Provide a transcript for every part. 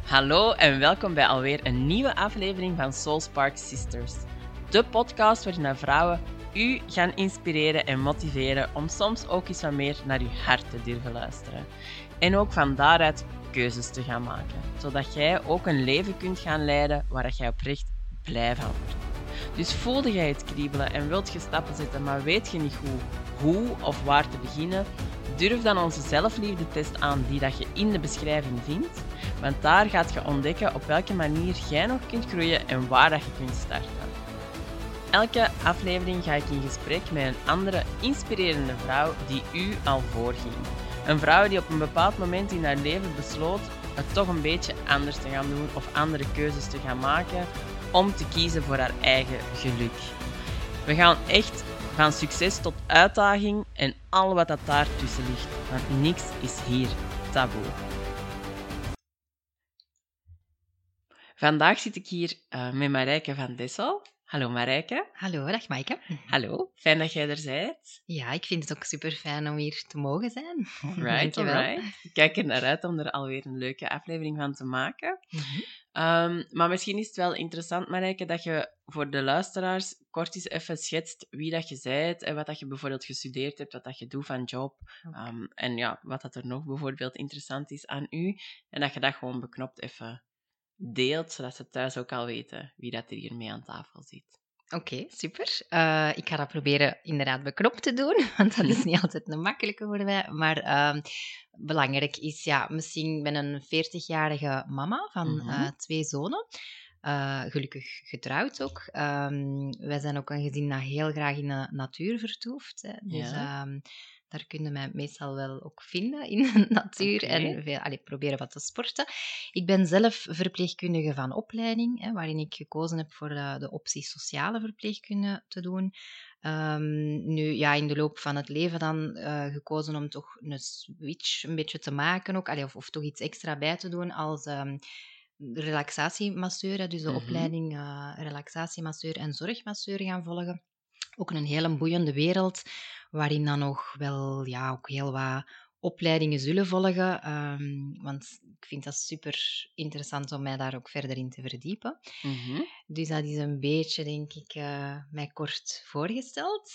Hallo en welkom bij alweer een nieuwe aflevering van Soul Spark Sisters. De podcast waarin vrouwen u gaan inspireren en motiveren om soms ook eens wat meer naar uw hart te durven luisteren. En ook van daaruit keuzes te gaan maken, zodat jij ook een leven kunt gaan leiden waar jij oprecht blij van wordt. Dus voelde jij het kriebelen en wilt je stappen zetten, maar weet je niet hoe of waar te beginnen? Durf dan onze zelfliefdetest aan die dat je in de beschrijving vindt, want daar gaat je ontdekken op welke manier jij nog kunt groeien en waar dat je kunt starten. Elke aflevering ga ik in gesprek met een andere inspirerende vrouw die u al voorging. Een vrouw die op een bepaald moment in haar leven besloot het toch een beetje anders te gaan doen of andere keuzes te gaan maken om te kiezen voor haar eigen geluk. We gaan echt van succes tot uitdaging en al wat dat daartussen ligt, want niks is hier taboe. Vandaag zit ik hier met Marijke van Dessel. Hallo Marijke. Hallo, dag Maaike. Hallo, fijn dat jij er bent. Ja, ik vind het ook super fijn om hier te mogen zijn. Alright. Ik kijk er naar uit om er alweer een leuke aflevering van te maken. Maar misschien is het wel interessant, Marijke, dat je voor de luisteraars kort eens even schetst wie dat je bent en wat dat je bijvoorbeeld gestudeerd hebt, wat dat je doet van job. En ja, wat dat er nog bijvoorbeeld interessant is aan u. En dat je dat gewoon beknopt even deelt, zodat ze thuis ook al weten wie dat er hiermee aan tafel zit. Oké, super. Ik ga dat proberen inderdaad beknopt te doen, want dat is niet altijd een makkelijke voor mij. Maar belangrijk is, ja, misschien ben een 40-jarige mama van 2 zonen. Gelukkig getrouwd ook. Wij zijn ook een gezin dat heel graag in de natuur vertoeft. Hè. Dus daar kunnen wij meestal wel ook vinden in de natuur. Okay. En proberen wat te sporten. Ik ben zelf verpleegkundige van opleiding, hè, waarin ik gekozen heb voor de optie sociale verpleegkunde te doen. Nu, ja, in de loop van het leven dan gekozen om toch een switch een beetje te maken ook. Of toch iets extra bij te doen als relaxatiemasseur. Dus de opleiding relaxatiemasseur en zorgmasseur gaan volgen. Ook een hele boeiende wereld, waarin dan nog wel ja, ook heel wat opleidingen zullen volgen. Want ik vind dat super interessant om mij daar ook verder in te verdiepen. Dus dat is een beetje, denk ik, mij kort voorgesteld.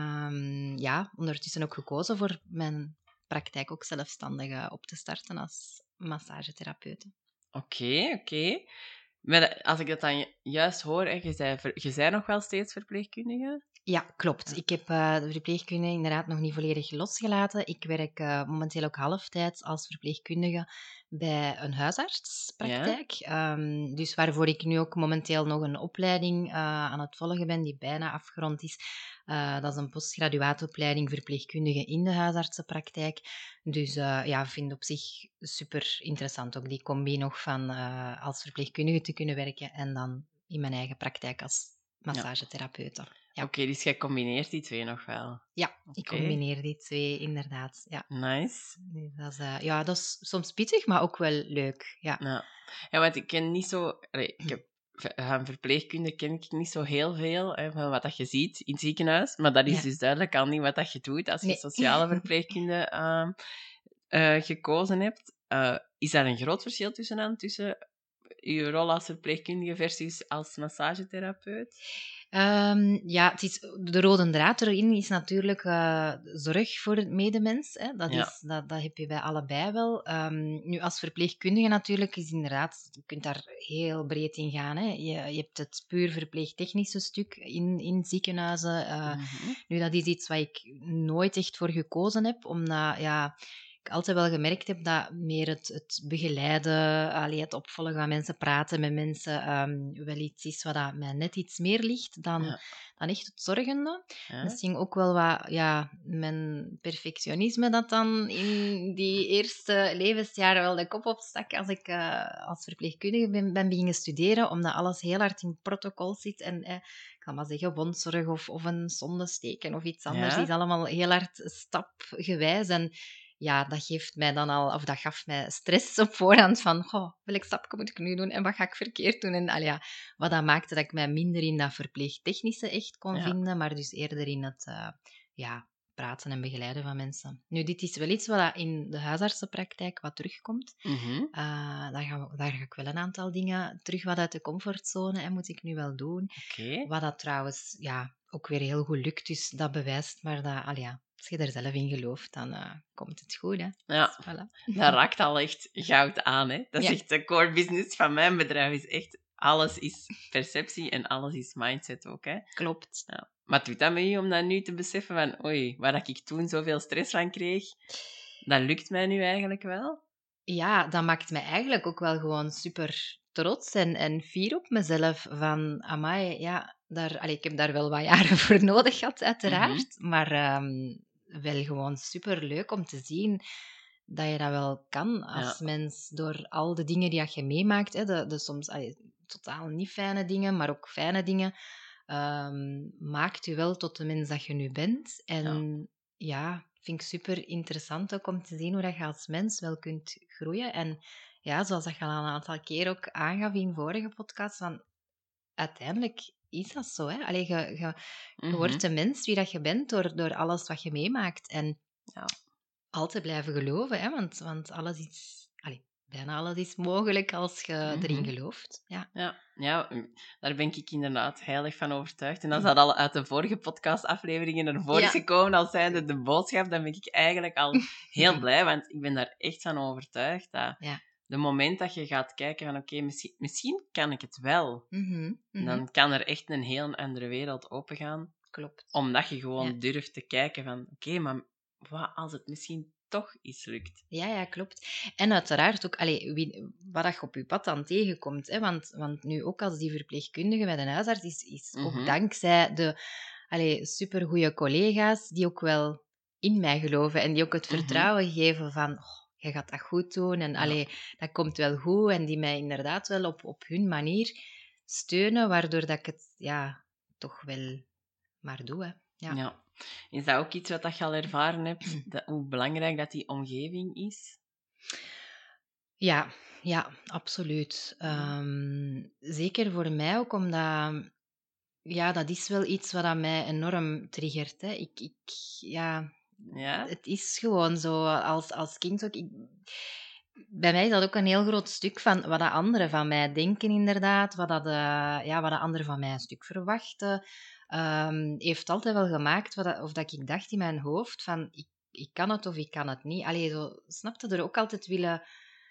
Ja, ondertussen ook gekozen voor mijn praktijk ook zelfstandig op te starten als massagetherapeute. Oké. Maar als ik dat dan juist hoor, hè, je bent nog wel steeds verpleegkundige? Ja, klopt. Ik heb de verpleegkunde inderdaad nog niet volledig losgelaten. Ik werk momenteel ook halftijds als verpleegkundige bij een huisartspraktijk. Dus waarvoor ik nu ook momenteel nog een opleiding aan het volgen ben, die bijna afgerond is. Dat is een postgraduaatopleiding verpleegkundige in de huisartsenpraktijk. Dus ja, vind op zich super interessant ook die combi nog van als verpleegkundige te kunnen werken en dan in mijn eigen praktijk als massagetherapeute. Ja. Oké, dus jij combineert die twee nog wel? Ja, ik combineer die twee inderdaad. Ja. Nice. Dat is soms pittig, maar ook wel leuk. Ja, want ik ken niet zo... Van verpleegkunde ken ik niet zo heel veel van wat dat je ziet in het ziekenhuis. Maar dat is dus duidelijk al niet wat dat je doet als je sociale verpleegkunde gekozen hebt. Is daar een groot verschil tussen je rol als verpleegkundige versus als massagetherapeut? Ja, het is, de rode draad erin is natuurlijk zorg voor het medemens. Hè. Dat heb je bij allebei wel. Nu, als verpleegkundige natuurlijk is inderdaad, je kunt daar heel breed in gaan. Hè. Je hebt het puur verpleegtechnische stuk in ziekenhuizen. Nu, dat is iets waar ik nooit echt voor gekozen heb, omdat ik altijd wel gemerkt heb dat meer het begeleiden, het opvolgen van mensen, praten met mensen, wel iets is wat mij net iets meer ligt dan echt het zorgende. Misschien ook wel wat mijn perfectionisme dat dan in die eerste levensjaren wel de kop opstak als ik als verpleegkundige ben beginnen studeren, omdat alles heel hard in protocol zit en ik kan maar zeggen wondzorg of een zonde steken of iets anders. Die is allemaal heel hard stapgewijs en ja, dat geeft mij dan al, of dat gaf mij stress op voorhand van, welk stapje moet ik nu doen en wat ga ik verkeerd doen? En wat dat maakte dat ik mij minder in dat verpleegtechnische echt kon vinden, maar dus eerder in het praten en begeleiden van mensen. Nu, dit is wel iets wat in de huisartsenpraktijk wat terugkomt. Daar ga ik wel een aantal dingen terug wat uit de comfortzone en moet ik nu wel doen. Oké. Wat dat trouwens ook weer heel goed lukt, dus dat bewijst maar dat, als je er zelf in gelooft, dan komt het goed. Hè? Ja, Dus, voilà. dat raakt al echt goud aan. Hè? Dat is echt de core business van mijn bedrijf. Is echt, alles is perceptie en alles is mindset ook. Hè? Klopt. Ja. Maar doet dat met je om dat nu te beseffen van, oei, waar ik toen zoveel stress van kreeg, dat lukt mij nu eigenlijk wel? Ja, dat maakt mij eigenlijk ook wel gewoon super trots en fier op mezelf. Van, amai, ja, ik heb daar wel wat jaren voor nodig gehad, uiteraard. Maar wel gewoon super leuk om te zien dat je dat wel kan als mens. Door al de dingen die je meemaakt, hè, de soms totaal niet fijne dingen, maar ook fijne dingen, maakt je wel tot de mens dat je nu bent. En ja, vind ik super interessant ook om te zien hoe dat je als mens wel kunt groeien. En ja, zoals dat je al een aantal keer ook aangaf in vorige podcasts, van uiteindelijk is dat zo. Hè? Allee, je wordt de mens wie dat je bent door alles wat je meemaakt. En altijd blijven geloven, hè? Want alles is... bijna alles is mogelijk als je erin gelooft. Ja, daar ben ik inderdaad heilig van overtuigd. En als dat al uit de vorige podcastafleveringen naar voren is gekomen, als zijnde de boodschap, dan ben ik eigenlijk al heel blij, want ik ben daar echt van overtuigd dat de moment dat je gaat kijken van oké, misschien kan ik het wel, dan kan er echt een heel andere wereld opengaan. Klopt. Omdat je gewoon durft te kijken van oké, maar wat als het misschien toch iets lukt. Ja, klopt. En uiteraard ook wat je op je pad dan tegenkomt. Hè? Want nu ook als die verpleegkundige bij de huisarts is ook dankzij de supergoeie collega's die ook wel in mij geloven en die ook het vertrouwen geven van je gaat dat goed doen en dat komt wel goed en die mij inderdaad wel op hun manier steunen, waardoor dat ik het toch wel maar doe. Hè. Ja. Is dat ook iets wat je al ervaren hebt? Hoe belangrijk dat die omgeving is? Ja, absoluut. Zeker voor mij ook, omdat dat is wel iets wat aan mij enorm triggert. Hè. Het is gewoon zo, als kind ook... bij mij is dat ook een heel groot stuk van wat dat anderen van mij denken, inderdaad. Wat dat anderen van mij een stuk verwachten. Heeft altijd wel gemaakt of dat ik dacht in mijn hoofd van ik kan het of ik kan het niet. Snapte er ook altijd willen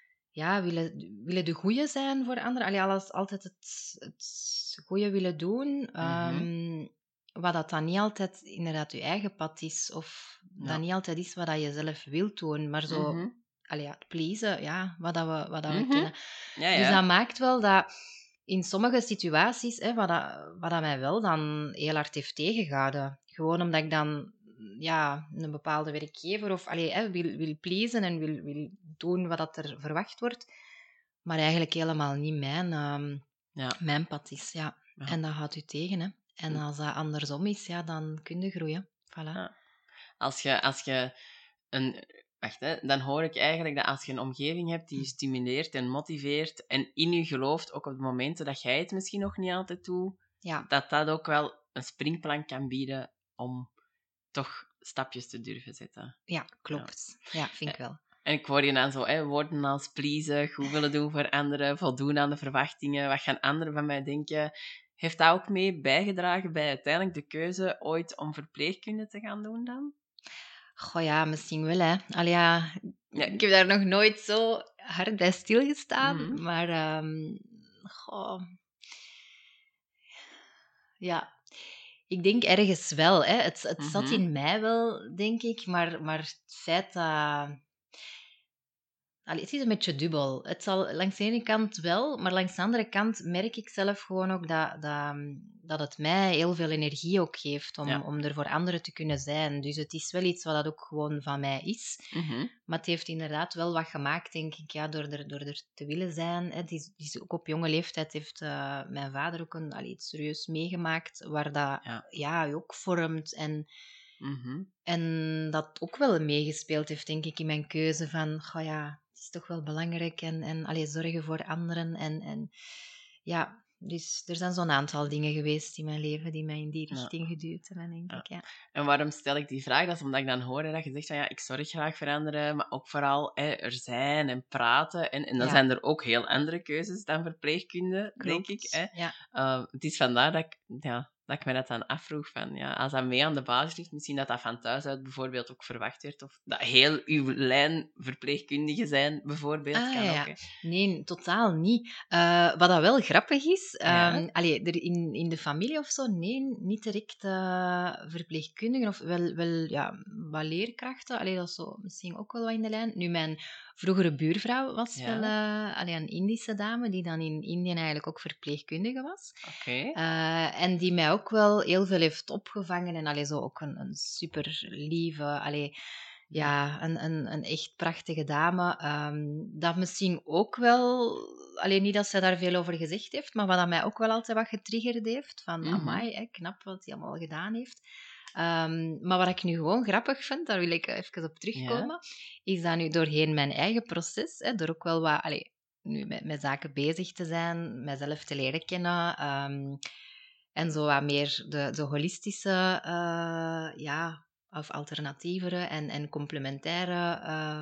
de goeie zijn voor anderen. Altijd het goede willen doen. Wat dat dan niet altijd inderdaad je eigen pad is. Of dat niet altijd is wat je zelf wilt doen. Maar zo... het pleasen, wat we kennen. Dus dat maakt wel dat in sommige situaties, wat dat mij wel dan heel hard heeft tegengehouden. Gewoon omdat ik dan een bepaalde werkgever of wil pleasen en wil doen wat dat er verwacht wordt. Maar eigenlijk helemaal niet mijn pad is. Ja. En dat houdt u tegen. Hè. En als dat andersom is, dan kun je groeien. Voilà. Ja. Als je Wacht, dan hoor ik eigenlijk dat als je een omgeving hebt die je stimuleert en motiveert en in je gelooft, ook op de momenten dat jij het misschien nog niet altijd doet, dat ook wel een springplank kan bieden om toch stapjes te durven zetten. Ja, klopt. Ja, vind ik wel. En ik hoor je dan zo woorden als pleasen, goed willen doen voor anderen, voldoen aan de verwachtingen, wat gaan anderen van mij denken. Heeft dat ook mee bijgedragen bij uiteindelijk de keuze ooit om verpleegkunde te gaan doen dan? Goh ja, misschien wel, hè. Ik heb daar nog nooit zo hard bij stilgestaan. Maar, ik denk ergens wel, hè. Het zat in mij wel, denk ik. Maar het feit dat... het is een beetje dubbel. Het zal langs de ene kant wel, maar langs de andere kant merk ik zelf gewoon ook dat het mij heel veel energie ook geeft om er voor anderen te kunnen zijn. Dus het is wel iets wat dat ook gewoon van mij is. Maar het heeft inderdaad wel wat gemaakt, denk ik, door er te willen zijn. Het is ook op jonge leeftijd heeft mijn vader ook iets serieus meegemaakt, waar dat je ook vormt en dat ook wel meegespeeld heeft, denk ik, in mijn keuze van, het is toch wel belangrijk en zorgen voor anderen. En Dus er zijn zo'n aantal dingen geweest in mijn leven die mij in die Ja. richting geduwd hebben, denk Ja. ik. Ja. En waarom stel ik die vraag? Dat is omdat ik dan hoor dat je zegt van ja, ik zorg graag voor anderen, maar ook vooral er zijn en praten. En dan Ja, zijn er ook heel andere keuzes dan verpleegkunde, denk ik. klopt. Ja. Het is vandaar dat ik me dat dan afvroeg van ja, als dat mee aan de basis ligt, misschien dat dat van thuis uit bijvoorbeeld ook verwacht werd. Of dat heel uw lijn verpleegkundigen zijn, bijvoorbeeld, Ah, kan ja, ook. ja. Hè. Nee, totaal niet. Wat dat wel grappig is, Ja. allee, er in de familie of zo, nee, niet direct verpleegkundigen of wel ja, wat leerkrachten. Allee, dat is zo misschien ook wel wat in de lijn. Nu, mijn vroegere buurvrouw was wel allee, een Indische dame die dan in Indië eigenlijk ook verpleegkundige was. Oké. En die mij ook wel heel veel heeft opgevangen en allee, zo ook een super lieve, allee, ja, een echt prachtige dame. Dat misschien ook wel, alleen niet dat zij daar veel over gezegd heeft, maar wat dat mij ook wel altijd wat getriggerd heeft. Van, Mhm. amai, hè, knap wat hij allemaal gedaan heeft. Maar wat ik nu gewoon grappig vind, daar wil ik even op terugkomen, is dat nu doorheen mijn eigen proces, hè, door ook wel wat, allee, nu met zaken bezig te zijn, mezelf te leren kennen, en zo wat meer de holistische, ja, of alternatievere en complementaire,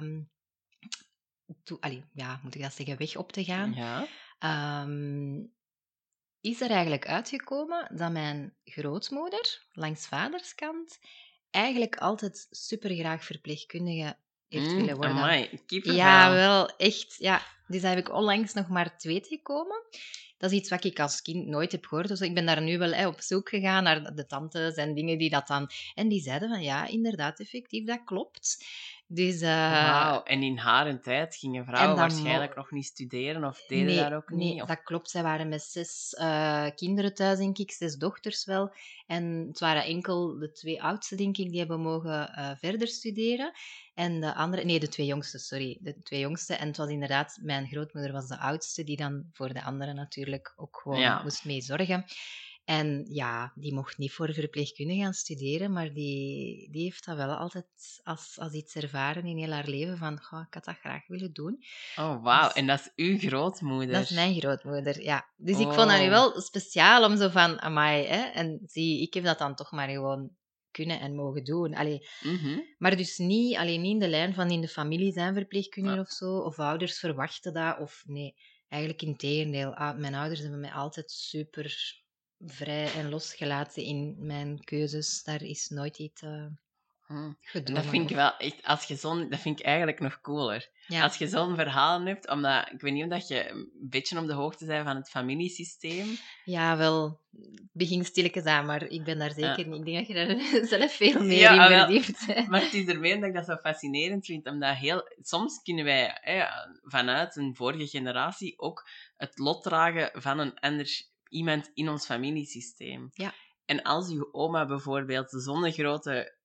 ja, moet ik dat zeggen, weg op te gaan, Ja. ehm, is er eigenlijk uitgekomen dat mijn grootmoeder, langs vaderskant, eigenlijk altijd supergraag verpleegkundige heeft willen worden. Amai, kippenvel. Ja, wel, echt. Ja. Dus daar heb ik onlangs nog maar 2 gekomen. Dat is iets wat ik als kind nooit heb gehoord. Dus ik ben daar nu wel op zoek gegaan naar de tantes en dingen die dat dan... En die zeiden van, ja, inderdaad, effectief, dat klopt. Dus... Wauw, en in haar tijd gingen en vrouwen dat waarschijnlijk nog niet studeren of deden Nee, dat ook nee, niet? Of... dat klopt. Zij waren met 6 kinderen thuis, denk ik. 6 dochters wel. En het waren enkel de 2 oudste, denk ik, die hebben mogen verder studeren. En de andere... Nee, de 2 jongste, sorry. De 2 jongste. En het was inderdaad... Mijn grootmoeder was de oudste, die dan voor de anderen natuurlijk ook gewoon Ja. moest mee zorgen. En ja, die mocht niet voor verpleegkundige gaan studeren, maar die heeft dat wel altijd als iets ervaren in heel haar leven van, goh, ik had dat graag willen doen. Oh, wauw. Dus- En dat is uw grootmoeder. Dat is mijn grootmoeder, ja. Dus ik vond dat nu Oh. wel speciaal om zo van, amai, hè. En zie, ik heb dat dan toch maar gewoon kunnen en mogen doen. Allee, Mhm. maar dus niet, alleen niet in de lijn van in de familie zijn verpleegkundigen Ja. of zo, of ouders verwachten dat, of nee. Eigenlijk in tegendeel. Mijn ouders hebben mij altijd super vrij en losgelaten in mijn keuzes. Daar is nooit iets Hm. En gedwongen. dat vind ik of- wel echt, dat vind ik eigenlijk nog cooler. Ja. Als je zo'n verhaal hebt, omdat, ik weet niet of je een beetje op de hoogte bent van het familiesysteem. Ja, wel. Het begint stilletjes aan, maar ik ben daar zeker niet. Ik denk dat je daar zelf veel meer Ja, in wel. verdiept bent. Maar het is ermee dat ik dat zo fascinerend vind, omdat soms kunnen wij vanuit een vorige generatie ook het lot dragen van iemand in ons familiesysteem. Ja. En als uw oma bijvoorbeeld zo'n grote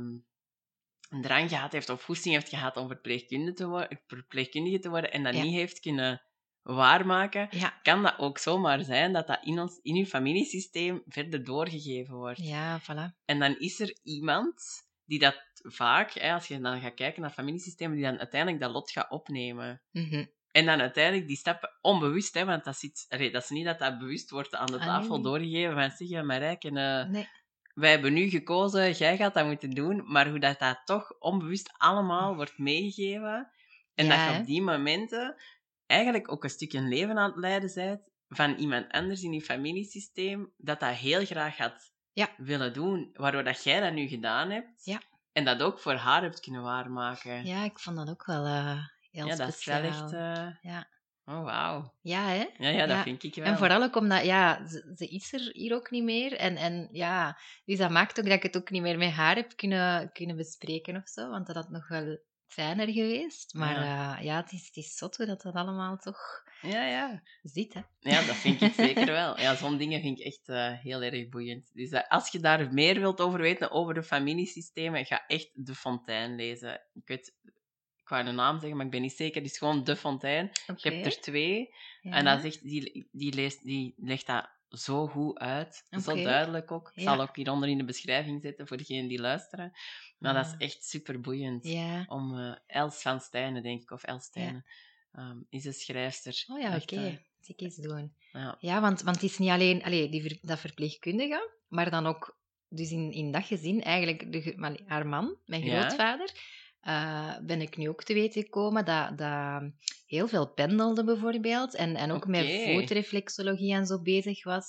drang gehad heeft of goesting heeft gehad om verpleegkundige te worden en dat Ja. niet heeft kunnen waarmaken, Ja, kan dat ook zomaar zijn dat dat in uw familiesysteem verder doorgegeven wordt. ja, voilà. En dan is er iemand die dat vaak, als je dan gaat kijken naar familiesystemen, die dan uiteindelijk dat lot gaat opnemen. Mhm. En dan uiteindelijk die stappen onbewust, want dat is niet dat dat bewust wordt aan de Ah, tafel nee. doorgegeven van zeg, Marijke, Nee. wij hebben nu gekozen, jij gaat dat moeten doen, maar hoe dat toch onbewust allemaal wordt meegegeven en Ja, dat je hè. op die momenten eigenlijk ook een stukje een leven aan het leiden bent van iemand anders in je familiesysteem, dat heel graag gaat Ja. willen doen, waardoor dat jij dat nu gedaan hebt Ja. en dat ook voor haar hebt kunnen waarmaken. Ja, ik vond dat ook wel heel Ja, dat is wel speciaal. echt... Ja. Oh, wauw. Ja, hè? Ja, dat Ja. vind ik wel. En vooral ook omdat, ja, ze is er hier ook niet meer. En ja, dus dat maakt ook dat ik het ook niet meer met haar heb kunnen bespreken of zo. Want dat had nog wel fijner geweest. Maar ja, het is zot hoe dat allemaal toch Ja. zit, hè. Ja, dat vind ik zeker wel. Ja, zo'n dingen vind ik echt heel erg boeiend. Dus als je daar meer wilt over weten, over de familiesystemen, ga echt De Fontein lezen. Ik wou een naam zeggen, maar ik ben niet zeker. Het is gewoon De Fontein. Oké. Je hebt er 2. Ja. En dat is echt, die legt dat zo goed uit. Zo Oké. duidelijk ook. Ik Ja. zal ook hieronder in de beschrijving zetten voor degenen die luisteren. Maar dat is echt super boeiend. Ja. Els van Stijnen, denk ik, of Els Stijnen, is de schrijfster. Oh ja, Echt, oké. Ziek eens doen. Ja. Ja, want het is niet alleen dat verpleegkundige, maar dan ook, dus in dat gezin eigenlijk, haar man, mijn Ja? grootvader, ben ik nu ook te weten gekomen dat heel veel pendelde bijvoorbeeld en ook met Oké. voetreflexologie en zo bezig was.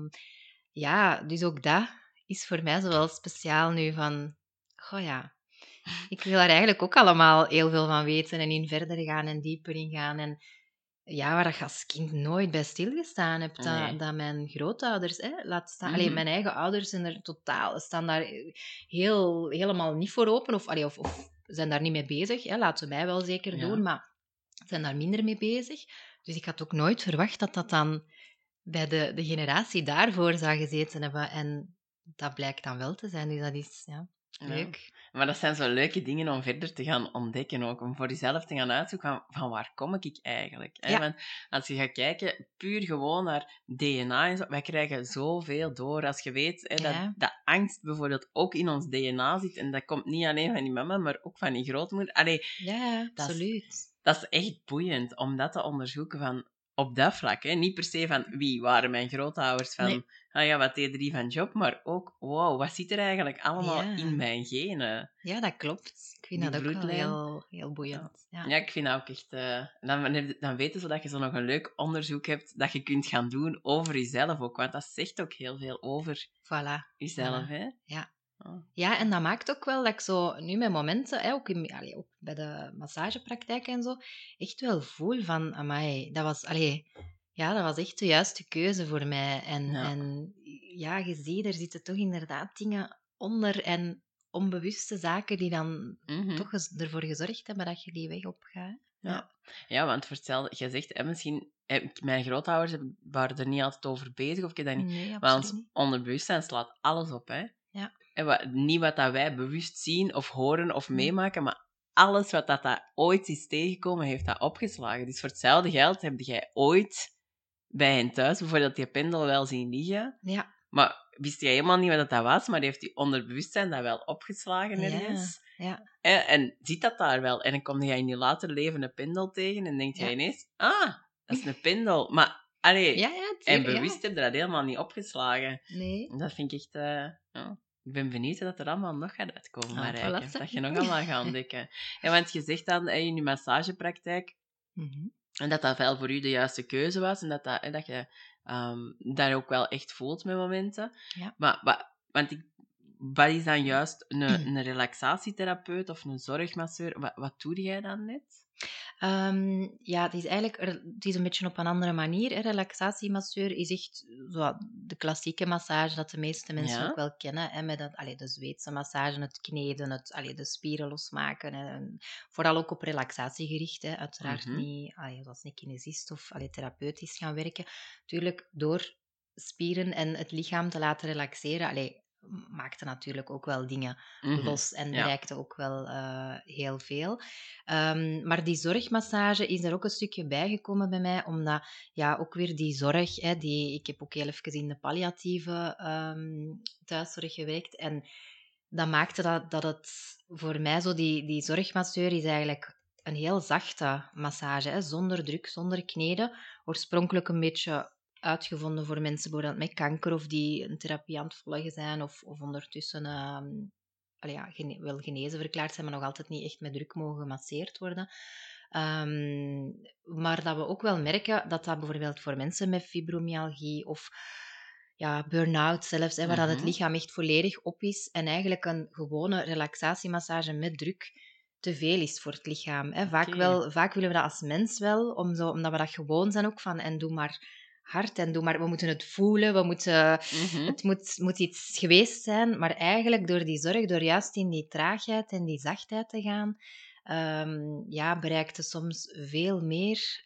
Ja, dus ook dat is voor mij zo wel speciaal nu van, goh ja, ik wil daar eigenlijk ook allemaal heel veel van weten en in verder gaan en dieper in gaan. En ja, waar je als kind nooit bij stilgestaan hebt, Nee. dat mijn grootouders, laat staan. Mhm. Allee, mijn eigen ouders zijn er staan daar helemaal niet voor open, of zijn daar niet mee bezig. Laten wij wel zeker Ja. doen, maar zijn daar minder mee bezig. Dus ik had ook nooit verwacht dat dat dan bij de generatie daarvoor zou gezeten hebben. En dat blijkt dan wel te zijn, dus dat is Ja. leuk. Maar dat zijn zo leuke dingen om verder te gaan ontdekken ook. Om voor jezelf te gaan uitzoeken van waar kom ik eigenlijk. Hè? Ja. Want als je gaat kijken, puur gewoon naar DNA en zo, wij krijgen zoveel door. Als je weet hè, Ja. dat angst bijvoorbeeld ook in ons DNA zit. En dat komt niet alleen van die mama, maar ook van die grootmoeder. Allee, Ja, dat is- absoluut. dat is echt boeiend om dat te onderzoeken van op dat vlak. Hè? Niet per se van wie waren mijn grootouders, van Nee. wat deden die van job, maar ook wow, wat zit er eigenlijk allemaal Ja. in mijn genen? Ja, dat klopt. Ik vind Die dat ook wel bloedlijn. heel boeiend. Ja. Ja, ik vind dat ook echt... dan weten ze dat je zo nog een leuk onderzoek hebt dat je kunt gaan doen over jezelf ook. Want dat zegt ook heel veel over Voilà. jezelf, Voilà. hè? Ja. Oh. Ja, en dat maakt ook wel dat ik zo nu met momenten, ook bij de massagepraktijk en zo, echt wel voel van, amai, dat was echt de juiste keuze voor mij. En ja, je ziet, er zitten toch inderdaad dingen onder en onbewuste zaken die dan Mhm. toch ervoor gezorgd hebben dat je die weg op gaat. Ja, want vertel, je zegt, misschien... Mijn grootouders waren er niet altijd over bezig, of ik heb dat niet... Nee, Maar absoluut ons niet. onderbewustzijn slaat alles op, hè? Ja. En niet wat dat wij bewust zien of horen of Nee. meemaken, maar alles wat dat ooit is tegengekomen, heeft dat opgeslagen. Dus voor hetzelfde geld heb jij ooit bij hen thuis bijvoorbeeld die pendel wel zien liggen, Ja. maar wist jij helemaal niet wat dat was, maar die heeft die onderbewustzijn dat wel opgeslagen ergens. Ja. En ziet dat daar wel. En dan kom je in je later leven een pendel tegen en denk jij ineens, dat is een pendel. Maar, en bewust heb je dat helemaal niet opgeslagen. Nee. Dat vind ik echt... Ik ben benieuwd dat er allemaal nog gaat uitkomen, Marijke. Voilà, Dat je nog allemaal gaat ontdekken. Ja, want je zegt dan in je massagepraktijk en dat wel voor u de juiste keuze was en dat je daar ook wel echt voelt met momenten. Ja. Maar wat is dan juist een relaxatietherapeut of een zorgmasseur? Wat doe jij dan net? Ja, het is eigenlijk het is een beetje op een andere manier. Hè. Relaxatiemasseur is echt zo de klassieke massage dat de meeste mensen Ja. ook wel kennen. Hè, met de Zweedse massage, het kneden, de spieren losmaken. Hè, en vooral ook op relaxatie gericht. Hè. Uiteraard niet als een kinesist of therapeutisch gaan werken. Tuurlijk, door spieren en het lichaam te laten relaxeren, maakte natuurlijk ook wel dingen los en bereikte ook wel heel veel. Maar die zorgmassage is er ook een stukje bijgekomen bij mij, omdat ook weer die zorg, ik heb ook heel even in de palliatieve thuiszorg gewerkt en dat maakte dat het voor mij zo, die zorgmasseur is eigenlijk een heel zachte massage, hè, zonder druk, zonder kneden. Oorspronkelijk een beetje uitgevonden voor mensen bijvoorbeeld met kanker of die een therapie aan het volgen zijn of ondertussen wel genezen verklaard zijn, maar nog altijd niet echt met druk mogen gemasseerd worden. Maar dat we ook wel merken dat bijvoorbeeld voor mensen met fibromyalgie of burn-out zelfs, waar dat het lichaam echt volledig op is en eigenlijk een gewone relaxatiemassage met druk te veel is voor het lichaam. Hè. Vaak willen we dat als mens wel, omdat we dat gewoon zijn ook van en doe maar hard en we moeten het voelen, het moet iets geweest zijn, maar eigenlijk door die zorg, door juist in die traagheid en die zachtheid te gaan, bereikt het soms veel meer.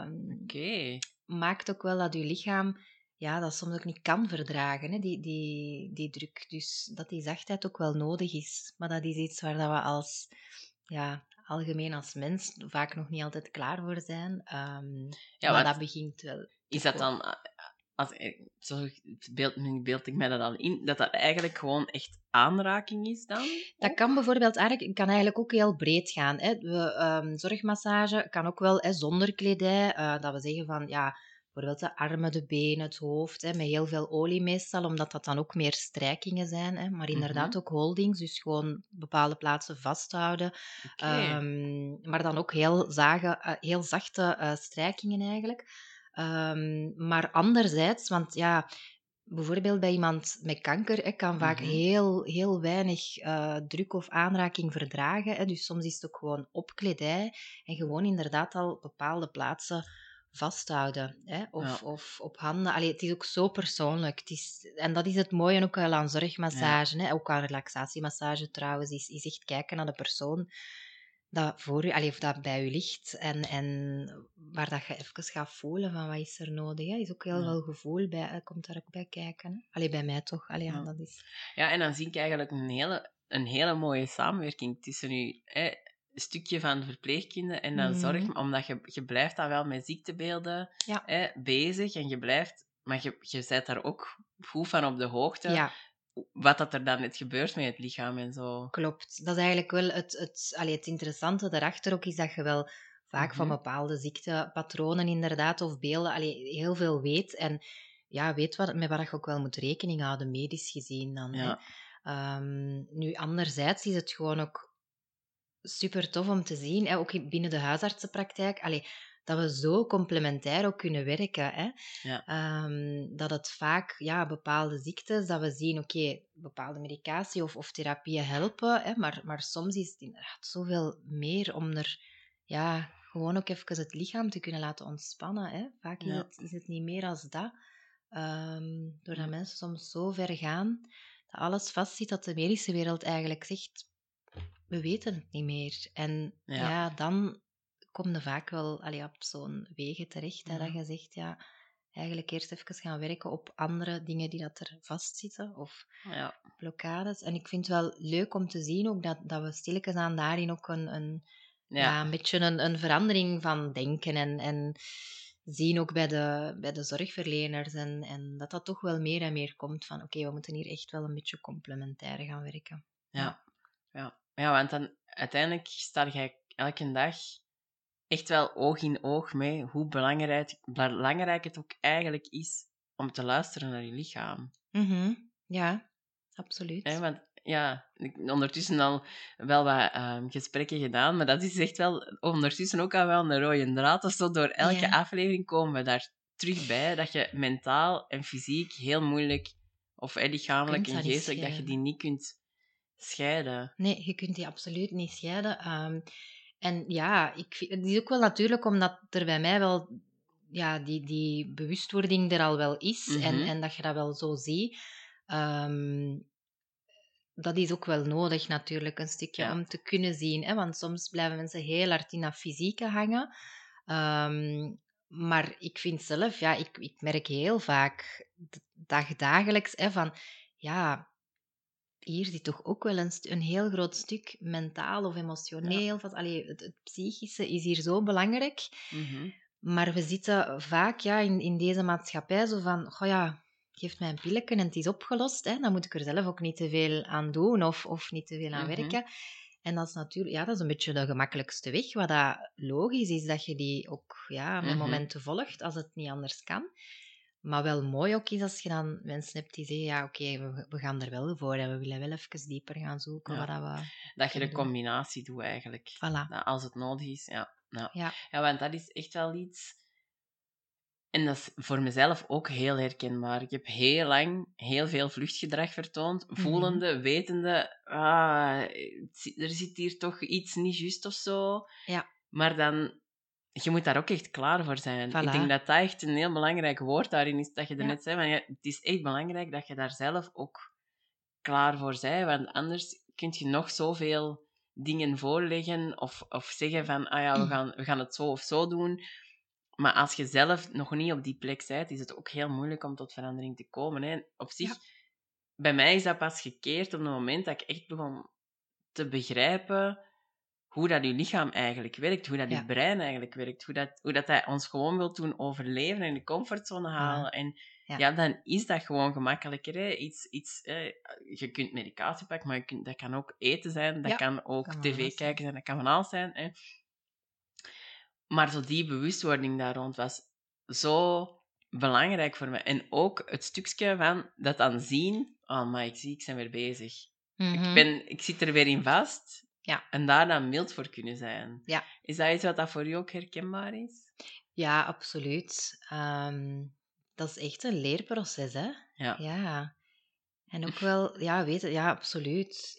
Maakt ook wel dat je lichaam dat soms ook niet kan verdragen, hè, die druk. Dus dat die zachtheid ook wel nodig is. Maar dat is iets waar dat we algemeen als mens vaak nog niet altijd klaar voor zijn. Maar dat begint wel. Is dat dan, zo beeld ik mij dat dan in, dat eigenlijk gewoon echt aanraking is dan? Dat kan bijvoorbeeld eigenlijk ook heel breed gaan. Hè. Zorgmassage kan ook wel zonder kledij, dat we zeggen van bijvoorbeeld de armen, de benen, het hoofd, hè, met heel veel olie meestal, omdat dat dan ook meer strijkingen zijn. Hè, maar inderdaad ook holdings, dus gewoon bepaalde plaatsen vasthouden. Oké. Maar dan ook heel zachte strijkingen eigenlijk. Maar anderzijds, want ja, bijvoorbeeld bij iemand met kanker hè, kan vaak Mhm. heel, heel weinig druk of aanraking verdragen. Hè. Dus soms is het ook gewoon op kledij en gewoon inderdaad al bepaalde plaatsen vasthouden. Hè. Ja. Of op handen. Allee, het is ook zo persoonlijk. En dat is het mooie ook wel aan Ja. zorgmassage. Hè. Ook aan relaxatiemassage trouwens. Is echt kijken naar de persoon dat voor u, allee, of dat bij u ligt en waar dat je even gaat voelen van wat is er nodig. Hè. Is ook heel Ja. veel gevoel bij, komt daar ook bij kijken. Hè. Allee, bij mij toch. Allee, ja, Ja. dat is... Ja, en dan zie ik eigenlijk een hele mooie samenwerking tussen u, een stukje van verpleegkunde en dan zorg, omdat je blijft dan wel met ziektebeelden Ja, bezig en je blijft, maar je bent daar ook goed van op de hoogte ja, wat dat er dan net gebeurt met het lichaam en zo. klopt. Dat is eigenlijk wel het interessante daarachter ook, is dat je wel vaak van Mhm. bepaalde ziektepatronen inderdaad, of beelden, heel veel weet. En ja, weet met wat je ook wel moet rekening houden, medisch gezien dan. Hè. Ja. Nu, anderzijds is het gewoon ook super tof om te zien, hè, ook binnen de huisartsenpraktijk, dat we zo complementair ook kunnen werken. Hè. Ja. Dat het vaak, ja, bepaalde ziektes, dat we zien, oké, bepaalde medicatie of therapieën helpen, hè, maar soms is het inderdaad zoveel meer om er, ja, gewoon ook even het lichaam te kunnen laten ontspannen. Hè. Vaak Ja. is het niet meer als dat. Doordat Ja. mensen soms zo ver gaan, dat alles vastzit, dat de medische wereld eigenlijk zegt, we weten het niet meer. En Ja. ja, dan kom je vaak wel op zo'n wegen terecht, hè, dat Ja. je zegt, ja, eigenlijk eerst even gaan werken op andere dingen die dat er vastzitten, of Ja. blokkades. En ik vind het wel leuk om te zien ook dat we stilletjes aan daarin ook Ja. een beetje een verandering van denken en zien ook bij de zorgverleners en dat toch wel meer en meer komt van oké, we moeten hier echt wel een beetje complementair gaan werken. Ja. Ja. Ja. Ja, want dan uiteindelijk sta jij elke dag echt wel oog in oog mee hoe belangrijk het ook eigenlijk is om te luisteren naar je lichaam. Mhm. Ja, Hè, absoluut. want ja, ik heb ondertussen al wel wat gesprekken gedaan, maar dat is echt wel ondertussen ook al wel een rode draad. Dus zo door elke Ja, aflevering komen we daar terug bij dat je mentaal en fysiek heel moeilijk, of lichamelijk kunt en dat niet geestelijk, dat je die scheiden. niet kunt scheiden. Nee, je kunt die absoluut niet scheiden. En ja, het is ook wel natuurlijk omdat er bij mij wel ja, die bewustwording er al wel is Mhm. en dat je dat wel zo ziet. Ehm, dat is ook wel nodig natuurlijk, een stukje Ja. om te kunnen zien. Hè? Want soms blijven mensen heel hard in dat fysieke hangen. Ehm, maar ik vind zelf, ja, ik merk heel vaak, dagelijks, hè, van ja, hier zit toch ook wel een heel groot stuk mentaal of Ja. emotioneel. Het psychische is hier zo belangrijk. Mhm. Maar we zitten vaak ja, in deze maatschappij zo van, goh ja, geef mij een pilletje en het is opgelost. Hè. Dan moet ik er zelf ook niet te veel aan doen of niet te veel aan Mhm. werken. En dat is natuurlijk, ja, dat is een beetje de gemakkelijkste weg. Wat dat logisch is, dat je die ook ja, met Mhm. momenten volgt, als het niet anders kan. Maar wel mooi ook is als je dan mensen hebt die zeggen, ja, oké, we gaan er wel voor en we willen wel even dieper gaan zoeken wat Ja. dat we Dat je de kunnen doen. combinatie doet eigenlijk. Voilà, Dat als het nodig is, ja. Ja. ja. Ja, want dat is echt wel iets. En dat is voor mezelf ook heel herkenbaar. Ik heb heel lang heel veel vluchtgedrag vertoond, Mhm. voelende, wetende, er zit hier toch iets niet juist of zo. Ja, Maar dan, je moet daar ook echt klaar voor zijn. Ik denk voilà. dat dat echt een heel belangrijk woord daarin is, dat je er Ja, net zei, van, ja, het is echt belangrijk dat je daar zelf ook klaar voor bent, want anders kun je nog zoveel dingen voorleggen of zeggen van, ah ja, we gaan het zo of zo doen. Maar als je zelf nog niet op die plek bent, is het ook heel moeilijk om tot verandering te komen. Hè. Op zich, ja. bij mij is dat pas gekeerd op het moment dat ik echt begon te begrijpen hoe dat je lichaam eigenlijk werkt, hoe dat je Ja, brein eigenlijk werkt, hoe dat hij ons gewoon wil doen overleven en de comfortzone voilà. halen. En Ja, ja, dan is dat gewoon gemakkelijker. Hè. Je kunt medicatie pakken, maar dat kan ook eten zijn, dat ja. kan ook Kan van tv alles zijn. kijken zijn, dat kan van alles zijn. Hè. Maar zo die bewustwording daar rond was zo belangrijk voor mij. En ook het stukje van dat dan zien... Oh, maar ik ben weer bezig. Ik zit er weer in vast. Ja. En daar dan mild voor kunnen zijn. Ja. Is dat iets wat dat voor jou ook herkenbaar is? Ja, absoluut. Dat is echt een leerproces, hè? Ja. Ja. En ook wel, ja, absoluut.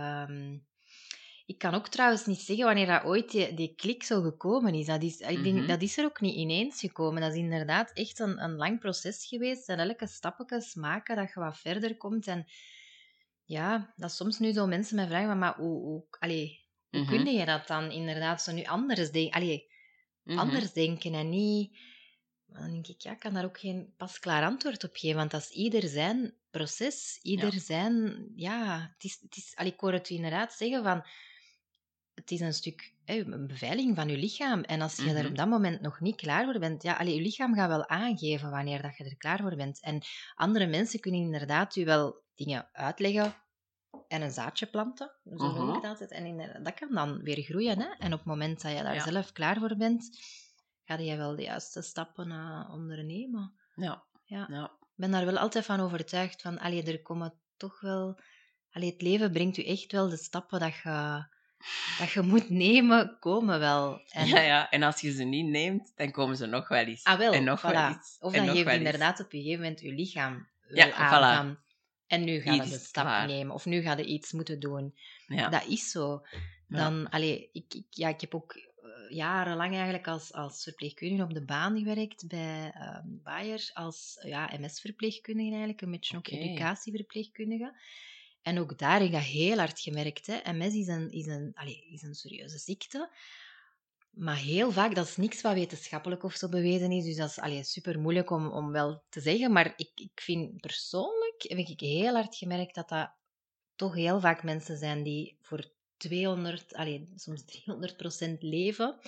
Ik kan ook trouwens niet zeggen wanneer dat ooit die klik zo gekomen is. Ik denk, dat is er ook niet ineens gekomen. Dat is inderdaad echt een lang proces geweest. En elke stapjes maken dat je wat verder komt. En ja, dat soms nu zo mensen mij vragen, maar hoe kun je dat dan inderdaad zo nu anders denken? Anders denken en niet... Dan denk ik, ik kan daar ook geen pasklaar antwoord op geven, want dat is ieder zijn proces, ieder zijn... Ja, ik hoor het u inderdaad zeggen van... Het is een stuk een beveiliging van je lichaam. En als je er op dat moment nog niet klaar voor bent... Ja, je lichaam gaat wel aangeven wanneer dat je er klaar voor bent. En andere mensen kunnen inderdaad u wel dingen uitleggen en een zaadje planten, zo noem ik dat altijd. En dat kan dan weer groeien. Hè? En op het moment dat je daar zelf klaar voor bent, ga je wel de juiste stappen ondernemen. Ja. Ik ben daar wel altijd van overtuigd van, er komen toch wel... het leven brengt u echt wel de stappen dat je moet nemen, komen wel. En als je ze niet neemt, dan komen ze nog wel eens. Wel, en nog wel eens. Of dan geeft inderdaad op een gegeven moment je lichaam wel aan van... En nu ga je de stap nemen. Of nu ga je iets moeten doen. Ja. Dat is zo. Dan, ik heb ook jarenlang eigenlijk als verpleegkundige op de baan gewerkt bij Bayer als MS-verpleegkundige eigenlijk. Een beetje ook educatieverpleegkundige. En ook daar heb ik dat heel hard gemerkt. Hè. MS is een serieuze ziekte. Maar heel vaak, dat is niks wat wetenschappelijk of zo bewezen is. Dus dat is super moeilijk om wel te zeggen. Maar ik vind persoonlijk, heb ik heel hard gemerkt dat toch heel vaak mensen zijn die voor 200, soms 300% leven.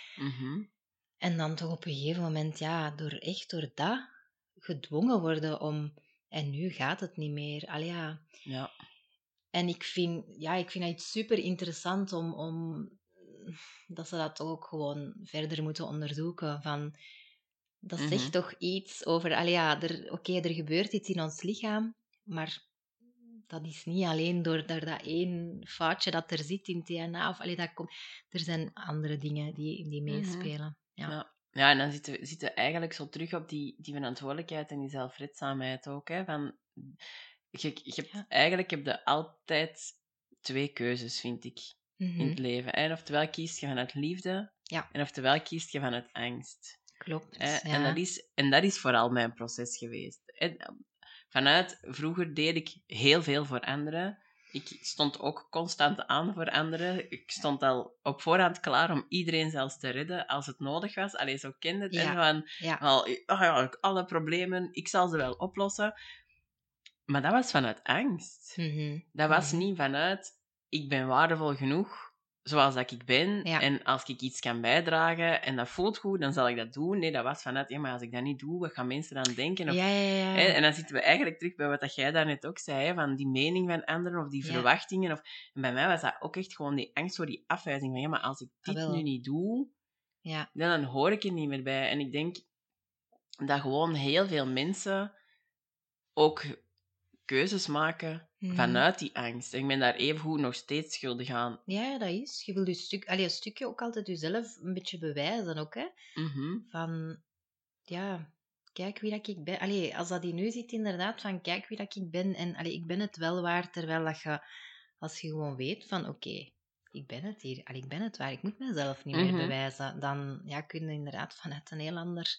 En dan toch op een gegeven moment, door dat gedwongen worden om... En nu gaat het niet meer. Ja. En ik vind dat iets super interessant om dat ze dat toch ook gewoon verder moeten onderzoeken. Van, dat zegt toch iets over... er gebeurt iets in ons lichaam, maar dat is niet alleen door dat één foutje dat er zit in DNA. Er zijn andere dingen die meespelen. Ja, en dan zitten we eigenlijk zo terug op die verantwoordelijkheid en die zelfredzaamheid ook. Hè, van... Eigenlijk heb je altijd 2 keuzes, vind ik, in het leven. En oftewel kiest je vanuit liefde, en oftewel kiest je vanuit angst. Klopt, En dat is vooral mijn proces geweest. Vroeger deed ik heel veel voor anderen. Ik stond ook constant aan voor anderen. Ik stond al op voorhand klaar om iedereen zelfs te redden als het nodig was. Zo kende het. En van, alle problemen, ik zal ze wel oplossen. Maar dat was vanuit angst. Dat was niet vanuit, ik ben waardevol genoeg, zoals dat ik ben. En als ik iets kan bijdragen en dat voelt goed, dan zal ik dat doen. Nee, dat was vanuit, maar als ik dat niet doe, wat gaan mensen dan denken? Of, en dan zitten we eigenlijk terug bij wat jij daarnet ook zei, hè, van die mening van anderen of die verwachtingen. En bij mij was dat ook echt gewoon die angst voor die afwijzing. Van, maar als ik dit nu niet doe, dan hoor ik er niet meer bij. En ik denk dat gewoon heel veel mensen ook keuzes maken vanuit die angst. En ik ben daar evengoed nog steeds schuldig aan. Ja, dat is. Je wilt een stukje ook altijd jezelf een beetje bewijzen ook, hè. Van, kijk wie dat ik ben. Als dat in u zit inderdaad, van kijk wie dat ik ben. En ik ben het wel waard, terwijl dat je, als je gewoon weet van, oké, ik ben het hier. Ik ben het waar. Ik moet mezelf niet meer bewijzen. Dan kun je inderdaad vanuit een heel ander...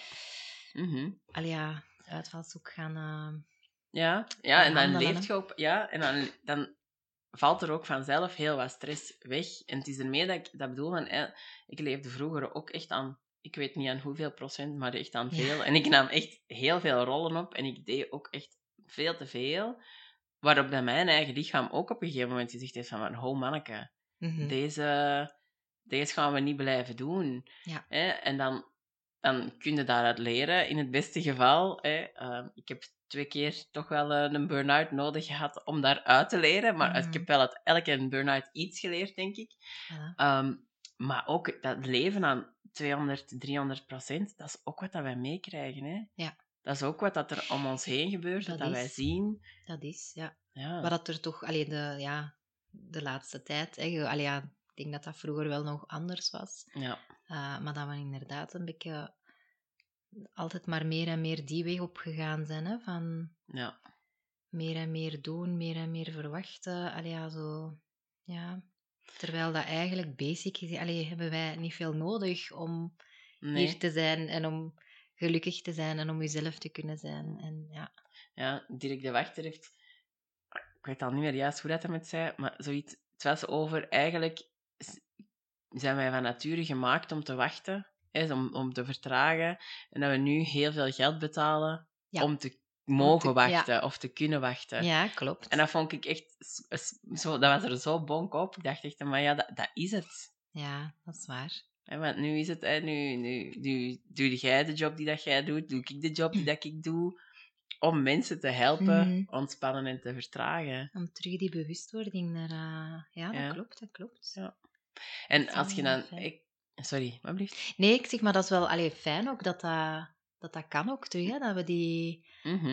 uitvalshoek gaan... en dan leef je op... Ja, en dan valt er ook vanzelf heel wat stress weg. En het is ermee dat ik dat bedoel van... Ik leefde vroeger ook echt aan... Ik weet niet aan hoeveel procent, maar echt aan veel. En ik nam echt heel veel rollen op. En ik deed ook echt veel te veel. Waarop dat mijn eigen lichaam ook op een gegeven moment gezegd heeft van... Ho, manneke, deze gaan we niet blijven doen. En dan kun je daaruit leren. In het beste geval... ik heb 2 keer toch wel een burn-out nodig gehad om daaruit te leren. Maar ik heb wel uit elke burn-out iets geleerd, denk ik. Maar ook dat leven aan 200, 300%, dat is ook wat dat wij meekrijgen. Hè? Ja. Dat is ook wat dat er om ons heen gebeurt, dat wij zien. Dat is, ja. Ja. Wat dat er toch, de laatste tijd, ik denk dat dat vroeger wel nog anders was. Ja. Maar dat we inderdaad een beetje altijd maar meer en meer die weg opgegaan zijn, hè, van meer en meer doen, meer en meer verwachten. Terwijl dat eigenlijk basic is, hebben wij niet veel nodig om hier te zijn en om gelukkig te zijn en om jezelf te kunnen zijn. En, Ja, Dirk de Wachter heeft... Ik weet al niet meer juist hoe dat hem het zei, maar zoiets... Het was over... Eigenlijk zijn wij van nature gemaakt om te wachten, hè, om te vertragen. En dat we nu heel veel geld betalen om te mogen wachten of te kunnen wachten. Ja, klopt. En dat vond ik echt... Dat was er zo bonk op. Ik dacht echt, maar ja, dat is het. Ja, dat is waar. Want nu is het, nu doe jij de job die dat jij doet, doe ik de job die dat ik doe, om mensen te helpen ontspannen en te vertragen. Om terug die bewustwording naar... dat klopt. Ja. En als je dan... Sorry, wat blieft? Nee, ik zeg maar, dat is wel fijn ook dat kan ook terug, hè, dat we die...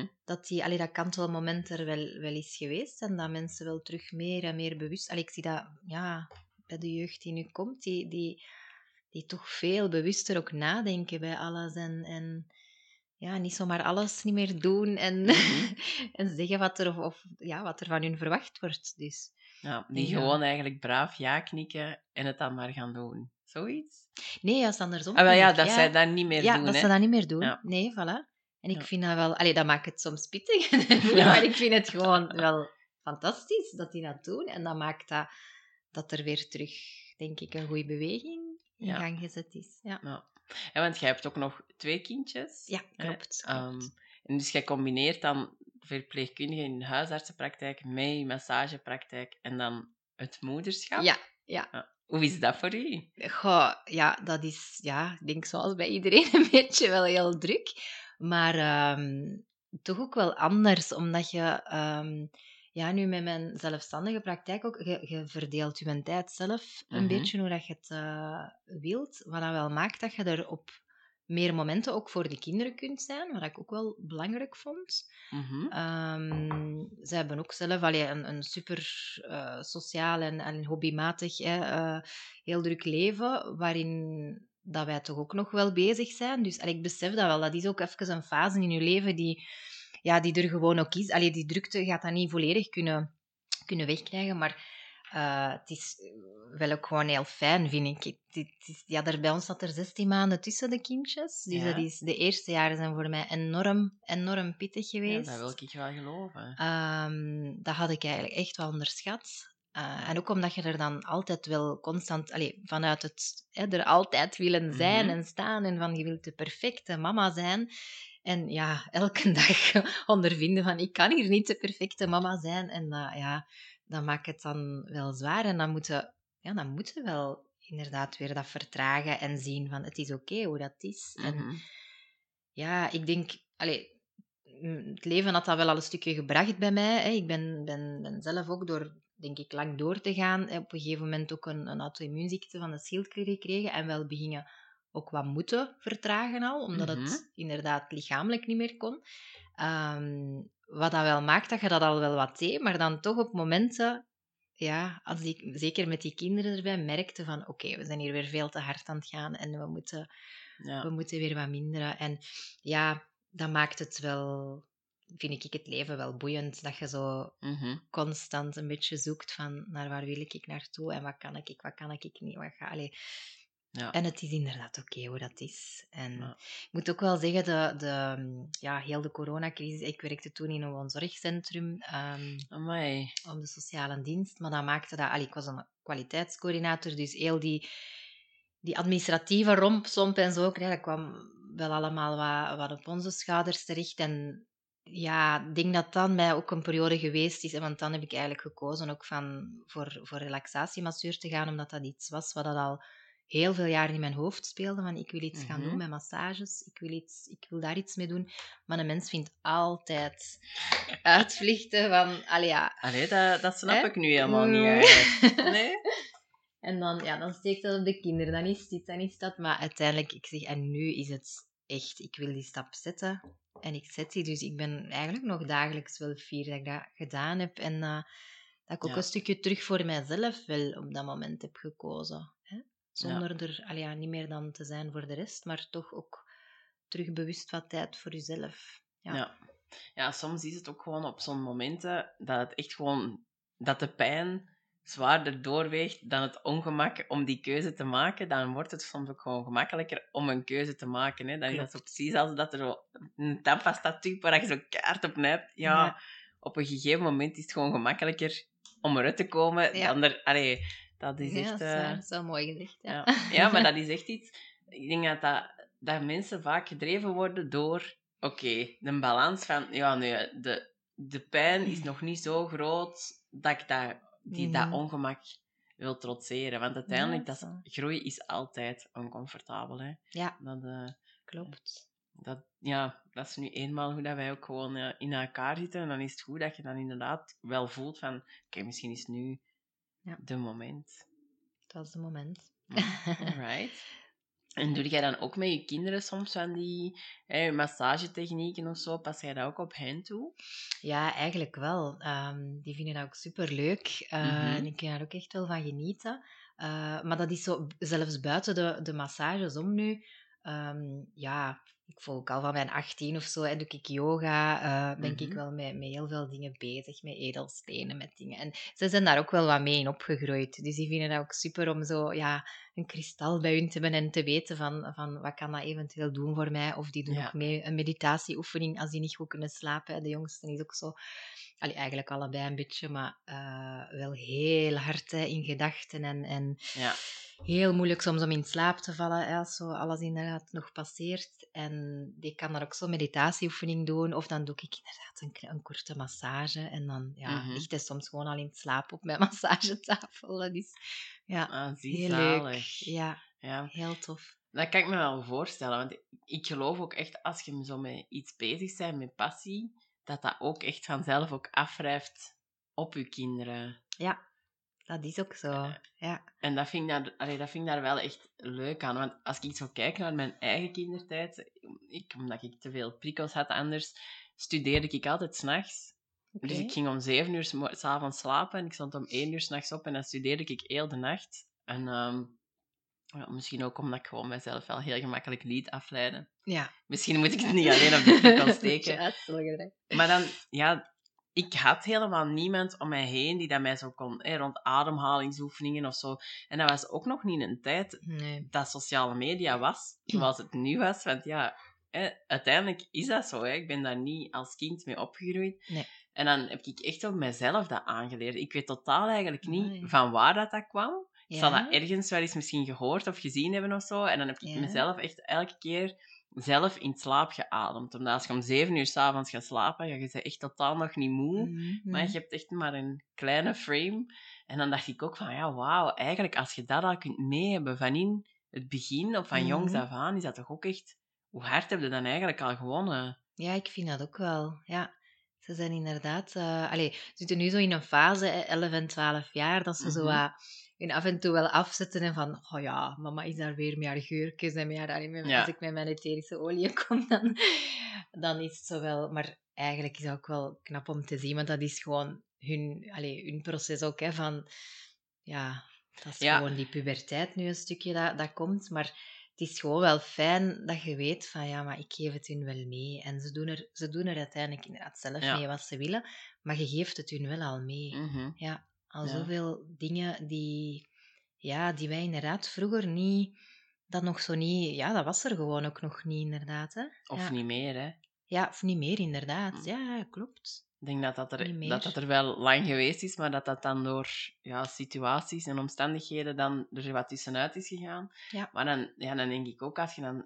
dat kantelmoment er wel is geweest en dat mensen wel terug meer en meer bewust... ik zie dat bij de jeugd die nu komt, die toch veel bewuster ook nadenken bij alles en niet zomaar alles niet meer doen en, en zeggen wat er van hun verwacht wordt. Dus, die gewoon eigenlijk braaf ja knikken en het dan maar gaan doen. Zoiets? Nee, juist andersom. Dat zij dat niet meer doen. Ja, dat ze dat niet meer doen. Ja. Nee, voilà. En ik vind dat wel... dat maakt het soms pittig. Maar ik vind het gewoon wel fantastisch dat die dat doen. En dat maakt dat er weer terug, denk ik, een goede beweging in gang gezet is. Ja. Want jij hebt ook nog 2 kindjes. Ja, klopt. En dus jij combineert dan verpleegkundige in je huisartsenpraktijk met je massagepraktijk en dan het moederschap. Ja. Hoe is dat voor u? Goh, dat is, ik denk zoals bij iedereen een beetje wel heel druk. Maar toch ook wel anders, omdat je... nu met mijn zelfstandige praktijk ook, je verdeelt je tijd zelf een beetje hoe dat je het wilt. Wat dat wel maakt dat je er op meer momenten ook voor de kinderen kunt zijn, wat ik ook wel belangrijk vond. Ze hebben ook zelf een super sociaal en hobbymatig heel druk leven, waarin dat wij toch ook nog wel bezig zijn. Dus ik besef dat wel. Dat is ook even een fase in je leven die er gewoon ook is. Die drukte gaat dat niet volledig kunnen wegkrijgen, maar het is wel ook gewoon heel fijn, vind ik. Bij ons zat er 16 maanden tussen de kindjes. Dus dat is, de eerste jaren zijn voor mij enorm pittig geweest. Ja, dat wil ik wel geloven. Dat had ik eigenlijk echt wel onderschat. En ook omdat je er dan altijd wel constant... vanuit het er altijd willen zijn en staan en van je wilt de perfecte mama zijn... En elke dag ondervinden van ik kan hier niet de perfecte mama zijn. En dat maakt het dan wel zwaar. En dan moeten we wel inderdaad weer dat vertragen en zien van het is oké hoe dat is. En ik denk... het leven had dat wel al een stukje gebracht bij mij. Hè. Ik ben zelf ook door, denk ik, lang door te gaan. Op een gegeven moment ook een auto-immuunziekte van de schildklier gekregen. En wel beginnen ook wat moeten vertragen al, omdat het inderdaad lichamelijk niet meer kon. Wat dat wel maakt dat je dat al wel wat deed, maar dan toch op momenten, als ik zeker met die kinderen erbij merkte van oké, we zijn hier weer veel te hard aan het gaan en we moeten weer wat minderen. En dat maakt het wel, vind ik het leven wel boeiend, dat je zo constant een beetje zoekt van naar waar wil ik naartoe en wat kan ik niet, En het is inderdaad oké hoe dat is. En ik moet ook wel zeggen, heel de coronacrisis, ik werkte toen in een woonzorgcentrum op de sociale dienst, maar dat maakte dat... ik was een kwaliteitscoördinator, dus heel die administratieve rompsomp en zo, dat kwam wel allemaal wat op onze schouders terecht. En ik denk dat dan mij ook een periode geweest is, want dan heb ik eigenlijk gekozen ook voor relaxatiemasseur te gaan, omdat dat iets was wat dat al heel veel jaren in mijn hoofd speelde, van ik wil iets gaan doen met massages, ik wil daar iets mee doen. Maar een mens vindt altijd uitvluchten van... dat snap ik nu helemaal niet eigenlijk. Nee? En dan steekt dat op de kinderen. Dan is dit, dan is dat. Maar uiteindelijk, ik zeg, en nu is het echt, ik wil die stap zetten. En ik zet die. Dus ik ben eigenlijk nog dagelijks wel fier dat ik dat gedaan heb. En dat ik ook een stukje terug voor mijzelf wel op dat moment heb gekozen. Hè? Zonder er niet meer dan te zijn voor de rest. Maar toch ook terug bewust wat tijd voor jezelf. Ja, soms is het ook gewoon op zo'n momenten dat het echt gewoon... Dat de pijn zwaarder doorweegt dan het ongemak om die keuze te maken. Dan wordt het soms ook gewoon gemakkelijker om een keuze te maken. Hè. Dan is dat zo precies als dat er zo een tandpasta-tube waar je zo kaart op nijpt. Ja, op een gegeven moment is het gewoon gemakkelijker om eruit te komen. Dan dat is echt... dat is wel mooi gezegd. Ja, maar dat is echt iets... Ik denk dat mensen vaak gedreven worden door... Oké, de balans van... Ja, nee, de pijn is nog niet zo groot dat ik dat ongemak wil trotseren. Want uiteindelijk, groei is altijd oncomfortabel. Hè. Ja, dat klopt. Dat is nu eenmaal hoe dat wij ook gewoon in elkaar zitten. En dan is het goed dat je dan inderdaad wel voelt van... Oké, misschien is nu de moment. Dat is het moment. Alright. En doe jij dan ook met je kinderen soms van die massagetechnieken of zo? Pas jij dat ook op hen toe? Ja, eigenlijk wel. Die vinden dat ook superleuk. En ik kan daar ook echt wel van genieten. Maar dat is zo, zelfs buiten de massages om nu. Ik volg ook al van mijn 18 of zo. En doe ik yoga. Ben ik wel met heel veel dingen bezig. Met edelstenen, met dingen. En ze zijn daar ook wel wat mee in opgegroeid. Dus die vinden dat ook super om zo een kristal bij hun te hebben. En te weten van wat kan dat eventueel doen voor mij. Of die doen ook mee een meditatieoefening als die niet goed kunnen slapen. De jongste is ook zo... eigenlijk allebei een beetje, maar wel heel hard in gedachten en heel moeilijk soms om in slaap te vallen als zo alles inderdaad nog passeert. En die kan daar ook zo'n meditatieoefening doen, of dan doe ik inderdaad een korte massage en dan ligt hij soms gewoon al in slaap op mijn massagetafel. Dat is heel leuk. Ja, heel tof. Dat kan ik me wel voorstellen, want ik geloof ook echt als je zo met iets bezig bent, met passie, dat ook echt vanzelf ook afwrijft op je kinderen. Ja, dat is ook zo. Ja. En dat vind ik daar wel echt leuk aan. Want als ik zo kijk naar mijn eigen kindertijd, omdat ik te veel prikkels had anders, studeerde ik altijd 's nachts. Okay. Dus ik ging om 7 uur 's avonds slapen en ik stond om 1 uur 's nachts op en dan studeerde ik heel de nacht. En misschien ook omdat ik gewoon mezelf wel heel gemakkelijk liet afleiden. Ja. Misschien moet ik het niet alleen op de prikkels steken. Maar dan, ik had helemaal niemand om mij heen die dat mij zo kon, rond ademhalingsoefeningen of zo. En dat was ook nog niet een tijd dat sociale media was, zoals het nu was. Want uiteindelijk is dat zo. Hè. Ik ben daar niet als kind mee opgegroeid. Nee. En dan heb ik echt op mezelf dat aangeleerd. Ik weet totaal eigenlijk niet van waar dat kwam. Ik zal dat ergens wel eens misschien gehoord of gezien hebben of zo. En dan heb ik mezelf echt elke keer zelf in slaap geademd. Omdat als je om 7 uur 's avonds gaat slapen, je bent echt totaal nog niet moe. Maar je hebt echt maar een kleine frame. En dan dacht ik ook van, wauw, eigenlijk als je dat al kunt mee hebben van in het begin, of van jongs af aan, is dat toch ook echt... Hoe hard heb je dan eigenlijk al gewonnen? Ja, ik vind dat ook wel, ja. Ze zijn inderdaad... ze zitten nu zo in een fase, 11 en 12 jaar, dat ze zo hun af en toe wel afzetten en van, mama is daar weer met haar geurtjes en met haar... Als ik met mijn etherische olie kom, dan is het zo wel... Maar eigenlijk is dat ook wel knap om te zien, want dat is gewoon hun proces ook, hè, van... Ja, dat is gewoon die puberteit nu een stukje dat komt, maar... Het is gewoon wel fijn dat je weet van, maar ik geef het hun wel mee. En ze doen er uiteindelijk inderdaad zelf mee wat ze willen, maar je geeft het hun wel al mee. Zoveel dingen die wij inderdaad vroeger niet, dat nog zo niet, dat was er gewoon ook nog niet inderdaad. Hè? Of niet meer, hè? Ja, of niet meer inderdaad. Ja, klopt. Ik denk dat er wel lang geweest is, maar dat dan door situaties en omstandigheden dan er wat tussenuit is gegaan. Ja. Maar dan denk ik ook,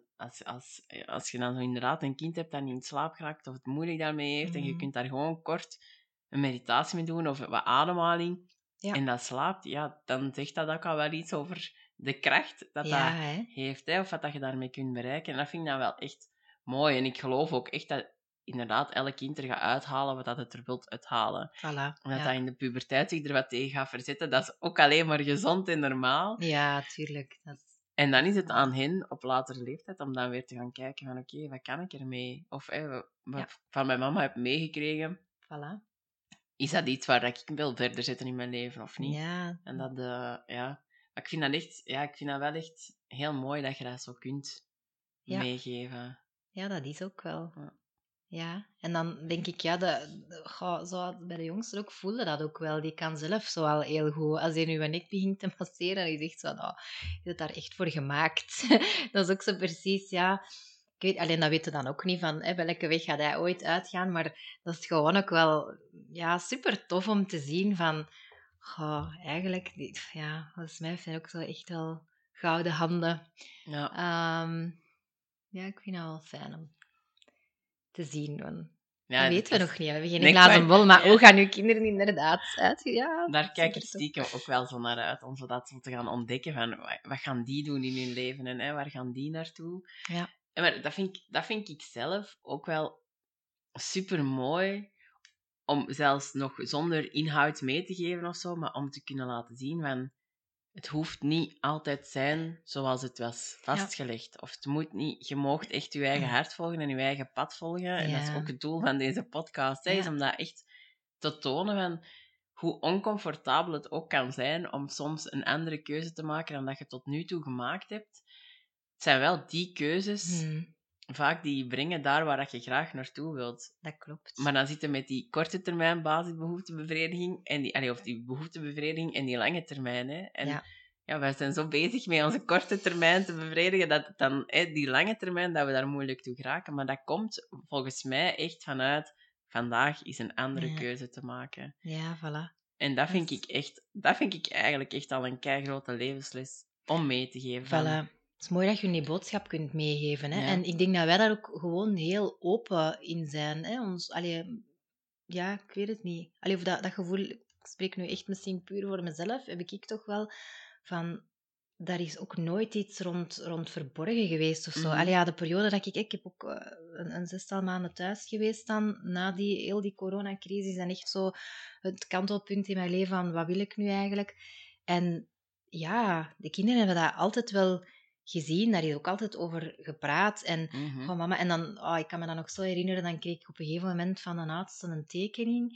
als je dan zo inderdaad een kind hebt dat niet in slaap geraakt of het moeilijk daarmee heeft, en je kunt daar gewoon kort een meditatie mee doen of wat ademhaling, en dat slaapt, dan zegt dat ook al wel iets over de kracht dat heeft, hè, of wat dat je daarmee kunt bereiken. En dat vind ik dan wel echt mooi. En ik geloof ook echt dat inderdaad elk kind er gaat uithalen wat dat het er wilt uithalen. Voilà. En dat in de puberteit zich er wat tegen gaat verzetten, dat is ook alleen maar gezond en normaal. Ja, tuurlijk. En dan is het aan hen op latere leeftijd om dan weer te gaan kijken van oké, wat kan ik ermee? Of wat van mijn mama heb meegekregen. Voilà. Is dat iets waar ik wil verder zetten in mijn leven of niet? Ja. En dat, maar ik vind dat echt, ik vind dat wel echt heel mooi dat je dat zo kunt meegeven. Ja, dat is ook wel. Ja. Ja, en dan denk ik, zo bij de jongsten ook voelde dat ook wel. Die kan zelf zo al heel goed. Als hij nu een nek begint te masseren, dan is echt zo, je hebt daar echt voor gemaakt. Dat is ook zo precies, Ik weet, alleen dat weten we dan ook niet van welke weg gaat hij ooit uitgaan, maar dat is gewoon ook wel super tof om te zien van, eigenlijk, volgens mij heeft hij ook zo echt wel gouden handen. Ja, ik vind dat wel fijn om te zien. Dat weten we nog niet. We hebben geen glazen bol, maar hoe gaan uw kinderen inderdaad uit? Ja, daar kijk ik stiekem ook wel zo naar uit, om dat zo te gaan ontdekken van wat gaan die doen in hun leven en waar gaan die naartoe. Ja. Maar dat vind ik zelf ook wel super mooi, om zelfs nog zonder inhoud mee te geven of zo, maar om te kunnen laten zien van het hoeft niet altijd zijn zoals het was vastgelegd. Of het moet niet... Je moogt echt je eigen hart volgen en je eigen pad volgen. En dat is ook het doel van deze podcast. Is om dat echt te tonen van hoe oncomfortabel het ook kan zijn om soms een andere keuze te maken dan dat je tot nu toe gemaakt hebt. Het zijn wel die keuzes... Vaak die brengen daar waar dat je graag naartoe wilt. Dat klopt. Maar dan zitten met die korte termijn basisbehoeftebevrediging en die behoeftebevrediging en die lange termijn. Hè. En wij zijn zo bezig met onze korte termijn te bevredigen dat het dan die lange termijn, dat we daar moeilijk toe geraken. Maar dat komt volgens mij echt vanuit vandaag is een andere keuze te maken. Ja, voilà. En dat vind ik eigenlijk echt al een keigrote levensles om mee te geven. Voilà. Het is mooi dat je die boodschap kunt meegeven. Hè? Ja. En ik denk dat wij daar ook gewoon heel open in zijn. Hè? Ik weet het niet. Of dat gevoel, ik spreek nu echt misschien puur voor mezelf, heb ik toch wel van... Daar is ook nooit iets rond verborgen geweest of zo. De periode dat ik heb ook een 6 maanden thuis geweest dan, na heel die coronacrisis, en echt zo het kantelpunt in mijn leven van wat wil ik nu eigenlijk. En de kinderen hebben dat altijd wel gezien, daar is ook altijd over gepraat. En mama, en dan, ik kan me dat nog zo herinneren, dan kreeg ik op een gegeven moment van de oudste een tekening.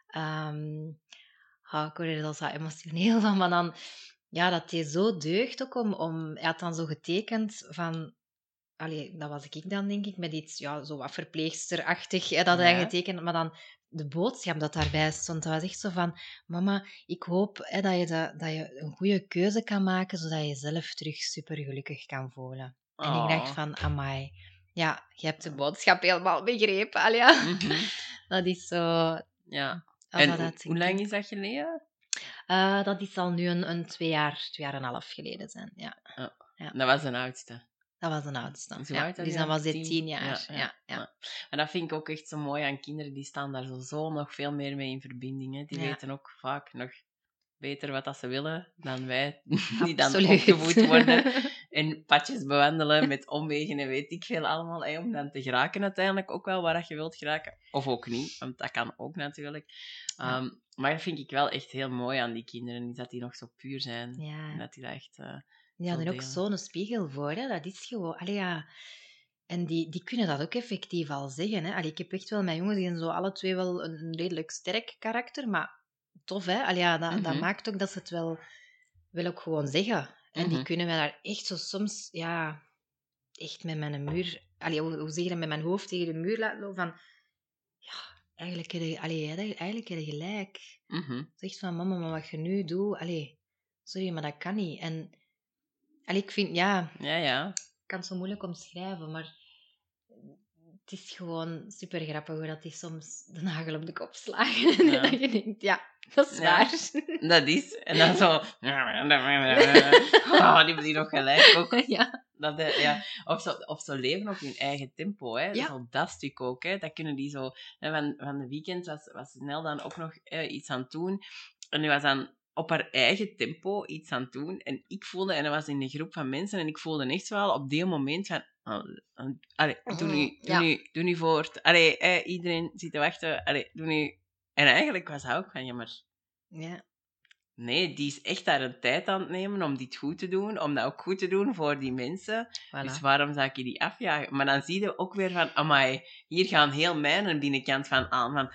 Ik word er zo emotioneel van, maar dan... dat deed zo deugd ook om... Hij had dan zo getekend van... dat was ik dan, denk ik, met iets zo wat verpleegsterachtig. Dat hij getekend, maar dan de boodschap dat daarbij stond, dat was echt zo van... Mama, ik hoop dat je een goede keuze kan maken, zodat je jezelf terug supergelukkig kan voelen. En ik dacht van, amai... Ja, je hebt de boodschap helemaal begrepen, Dat is zo... Ja. En hoe lang is dat geleden? Dat is al nu een 2 jaar, 2,5 jaar geleden zijn. Ja. Dat was de oudste. Dat was de oudste. Dus dan was hij 10 jaar. Ja. En dat vind ik ook echt zo mooi aan kinderen. Die staan daar zo nog veel meer mee in verbinding. Hè. Die weten ook vaak nog beter wat dat ze willen dan wij. Die dan opgevoed worden. En padjes bewandelen met omwegen en weet ik veel allemaal. Hè, om dan te geraken uiteindelijk ook wel waar je wilt geraken. Of ook niet, want dat kan ook natuurlijk. Maar dat vind ik wel echt heel mooi aan die kinderen. Is dat die nog zo puur zijn. En dat die dat echt... er ook zo'n spiegel voor. Hè. Dat is gewoon... En die kunnen dat ook effectief al zeggen. Hè. Ik heb echt wel mijn jongens, die zijn zo alle twee wel een redelijk sterk karakter. Maar tof, hè. Dat maakt ook dat ze het wel ook gewoon zeggen. En die kunnen mij daar echt zo soms... echt met mijn muur... hoe zeg je dat? Met mijn hoofd tegen de muur laten lopen. Van... Eigenlijk heb je gelijk. Zegt van, mama, maar wat je nu doet... sorry, maar dat kan niet. En... ik vind... Ik kan het zo moeilijk omschrijven, maar... Het is gewoon super grappig hoe dat die soms de nagel op de kop slagen. En dat je denkt, dat is waar. Dat is. En dan zo... die hebben die nog gelijk ook. Of zo leven op hun eigen tempo. Hè. Zo dat stuk ook. Hè. Dat kunnen die zo... Van de weekend was Nel dan ook nog iets aan het doen. En die was dan op haar eigen tempo iets aan het doen. En ik voelde, en dat was in een groep van mensen, en ik voelde echt wel op die moment van... Allee, doe nu voort. Allee, iedereen zit te wachten. Allee, doe nu... En eigenlijk was hij ook van, ja, maar... Ja. Nee, die is echt daar een tijd aan het nemen om dit goed te doen, om dat ook goed te doen voor die mensen. Voilà. Dus waarom zou ik die afjagen? Maar dan zie je ook weer van, amai, hier gaan heel mijn binnenkant van aan. Van,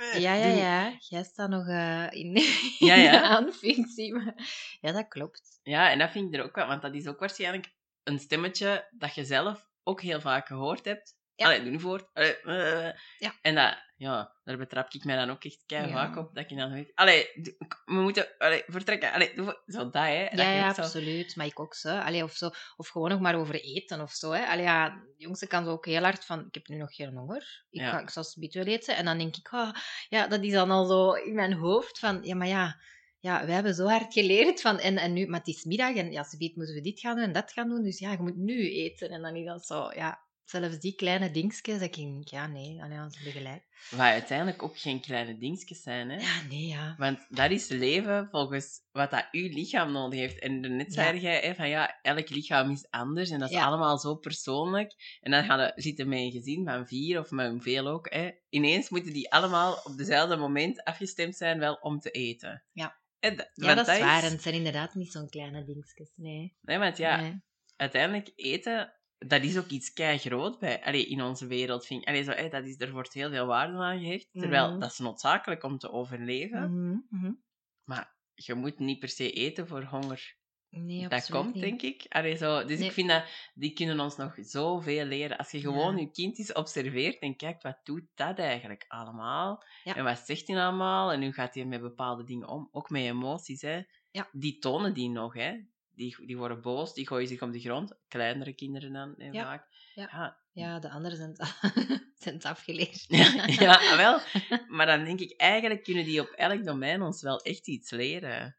Ja. Jij staat nog in Ja. de aanfunctie. Maar... Ja, dat klopt. Ja, en dat vind ik er ook wel, want dat is ook waarschijnlijk een stemmetje dat je zelf ook heel vaak gehoord hebt. Ja. Allee, doe nu voort. Ja. En dat, ja, daar betrap ik mij dan ook echt Ja. vaak op. Dat je dan weet, we moeten vertrekken. Zo dat, hè. Dat je Ja, ook zo... absoluut. Maar ik ook zo. Allee, of gewoon nog maar over eten of zo. Hè. Allee, ja, de jongste kan zo ook heel hard van... Ik heb nu nog geen honger. Ik zal zometeen wel eten. En dan denk ik... ja, dat is dan al zo in mijn hoofd van... Ja, maar ja... Ja, wij hebben zo hard geleerd van... En nu... Maar het is middag en ja, zometeen moeten we dit gaan doen en dat gaan doen. Dus ja, je moet nu eten. En dan is dat zo... Ja, zelfs die kleine dingetjes, dat ik denk... Ja, nee. Allee, ze hebben gelijk. Waar uiteindelijk ook geen kleine dingetjes zijn, hè. Ja, nee, ja. Want dat is leven volgens wat dat uw lichaam nodig heeft. En net zei jij hè, van ja, elk lichaam is anders en dat is allemaal zo persoonlijk. En dan zitten met een gezin van 4 of met veel ook. Hè. Ineens moeten die allemaal op dezelfde moment afgestemd zijn wel om te eten. Ja. Dat is waar. En het zijn inderdaad niet zo'n kleine dingetjes, nee. Nee, want uiteindelijk eten... Dat is ook iets keigroot in onze wereld. Vind ik. Er wordt heel veel waarde aan gehecht. Terwijl dat is noodzakelijk om te overleven. Maar je moet niet per se eten voor honger. Nee, dat komt, niet. denk ik. Dus ik vind dat die kunnen ons nog zoveel leren. Als je gewoon je kind eens observeert en kijkt, wat doet dat eigenlijk allemaal? Ja. En wat zegt hij allemaal? En hoe gaat hij met bepaalde dingen om? Ook met emoties, hè. Ja. Die tonen die nog, hè. Die worden boos, die gooien zich op de grond. Kleinere kinderen dan, vaak. Ja, de anderen zijn het afgeleerd. Ja, wel. Maar dan denk ik, eigenlijk kunnen die op elk domein ons wel echt iets leren.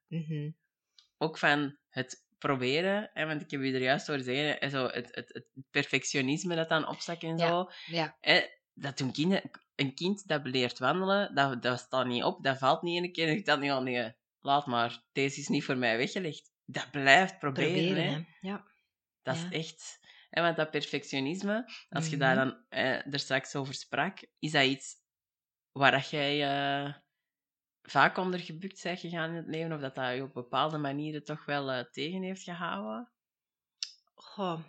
Ook van het proberen, hè, want ik heb u er juist horen zeggen, en zo, het perfectionisme dat dan opstak en zo. Ja. Dat doen kinderen... Een kind dat leert wandelen, dat staat niet op, dat valt niet in een keer. En ik dacht, nee, laat maar, deze is niet voor mij weggelegd. Dat blijft proberen, hè. Ja. Dat is echt... Want dat perfectionisme, als je daar dan er straks over sprak, is dat iets waar dat jij vaak onder gebukt bent gegaan in het leven, of dat je op bepaalde manieren toch wel tegen heeft gehouden? Goh.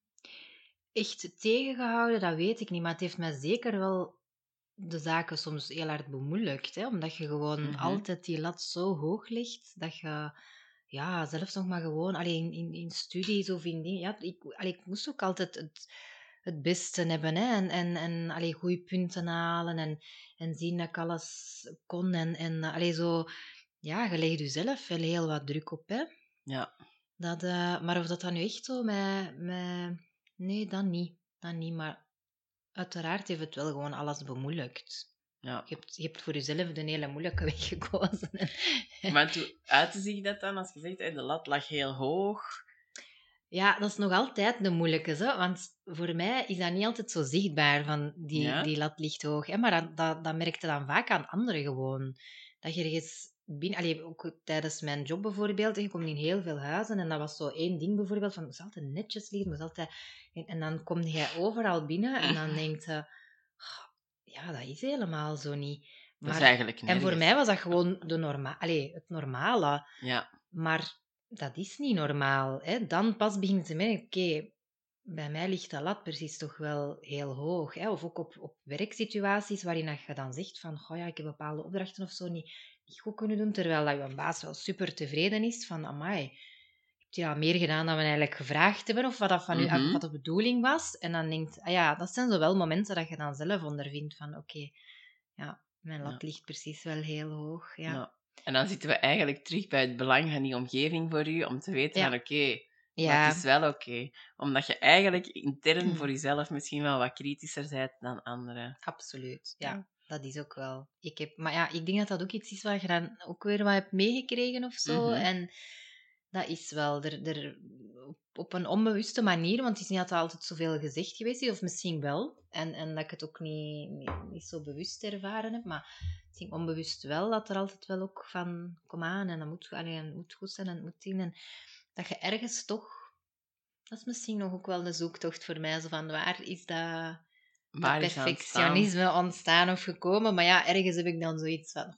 Echt tegengehouden, dat weet ik niet, maar het heeft mij zeker wel de zaken soms heel hard bemoeilijkt, hè? Omdat je gewoon altijd die lat zo hoog legt, dat je zelfs nog maar gewoon alleen in studies of in dingen... Ja, ik moest ook altijd het beste hebben, hè? En goede punten halen en zien dat ik alles kon. Zo... Ja, je legt jezelf wel heel wat druk op, hè? Ja. Maar of dat dan nu echt zo met... Nee, dan niet. Maar uiteraard heeft het wel gewoon alles bemoeilijkt. Ja. Je hebt voor jezelf de hele moeilijke weg gekozen. Maar hoe uitte zich dat dan als je zegt, de lat lag heel hoog? Ja, dat is nog altijd de moeilijke. Zo, want voor mij is dat niet altijd zo zichtbaar, van die lat ligt hoog. Hè, maar dat merkte dan vaak aan anderen gewoon. Dat je ergens binnen... ook tijdens mijn job bijvoorbeeld, je komt in heel veel huizen en dat was zo één ding bijvoorbeeld, van het moest altijd netjes liggen, het moest altijd... En dan kom je overal binnen en dan denkt je... Ja, dat is helemaal zo niet. Maar, dat is eigenlijk nergens. En voor mij was dat gewoon het normale. Ja. Maar dat is niet normaal. Hè? Dan pas begint ze merken, oké, bij mij ligt dat lat precies toch wel heel hoog. Hè? Of ook op werksituaties waarin dat je dan zegt van, goh ja, ik heb bepaalde opdrachten of zo niet goed kunnen doen, terwijl dat je baas wel super tevreden is van, amai, heb je al meer gedaan dan we eigenlijk gevraagd hebben, of wat dat van u, wat de bedoeling was. En dan denkt, dat zijn zo wel momenten dat je dan zelf ondervindt van, oké, mijn lat ligt precies wel heel hoog. Ja. En dan zitten we eigenlijk terug bij het belang van die omgeving voor u, om te weten van maar het is wel oké. Omdat je eigenlijk intern voor jezelf misschien wel wat kritischer bent dan anderen. Absoluut, ja. Dat is ook wel. Ik denk dat dat ook iets is waar je dan ook weer wat hebt meegekregen of zo. En Dat is wel op een onbewuste manier, want het is niet dat er altijd zoveel gezegd geweest is, of misschien wel, en dat ik het ook niet zo bewust ervaren heb, maar misschien onbewust wel, dat er altijd wel ook van, kom aan, en dat moet, het moet goed zijn en het moet in, en dat je ergens toch, dat is misschien nog ook wel de zoektocht voor mij, zo van waar is dat Waar is aan het staan? perfectionisme ontstaan of gekomen, maar ja, ergens heb ik dan zoiets van,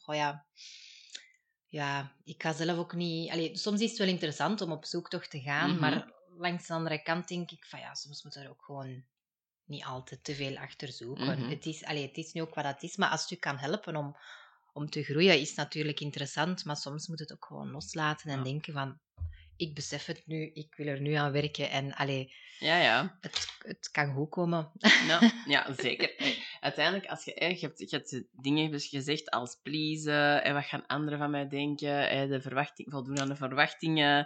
ja, ik ga zelf ook niet... Allee, soms is het wel interessant om op zoektocht te gaan, maar langs de andere kant denk ik van ja, soms moet er ook gewoon niet altijd te veel achter zoeken. Het is nu ook wat het is, maar als het je kan helpen om te groeien, is het natuurlijk interessant, maar soms moet het ook gewoon loslaten en denken van, ik besef het nu, ik wil er nu aan werken en Ja. Het kan goed komen. Ja, zeker. Uiteindelijk, als je hebt dingen gezegd als pleasen, wat gaan anderen van mij denken, voldoen aan de verwachtingen,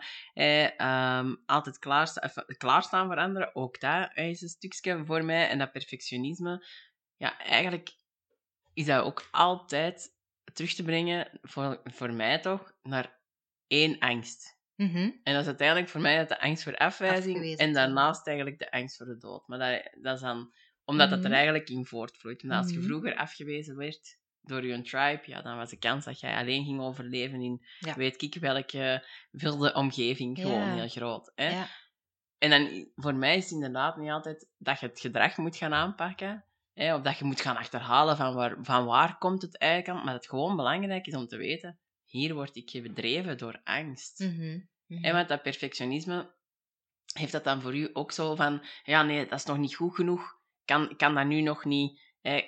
altijd klaarstaan voor anderen, ook dat is een stukje voor mij. En dat perfectionisme, ja, eigenlijk is dat ook altijd terug te brengen, voor mij toch, naar één angst. En dat is uiteindelijk voor mij de angst voor afwijzing en daarnaast eigenlijk de angst voor de dood. Maar dat is dan omdat dat er eigenlijk in voortvloeit. Omdat als je vroeger afgewezen werd door je tribe, ja, dan was de kans dat jij alleen ging overleven in weet ik welke wilde omgeving gewoon heel groot. Hè? Ja. En dan, voor mij is het inderdaad niet altijd dat je het gedrag moet gaan aanpakken, hè, of dat je moet gaan achterhalen van waar komt het eigenlijk aan, maar dat het gewoon belangrijk is om te weten, hier word ik gedreven door angst. En want dat perfectionisme, heeft dat dan voor u ook zo van, ja nee, dat is nog niet goed genoeg, kan daar nu nog niet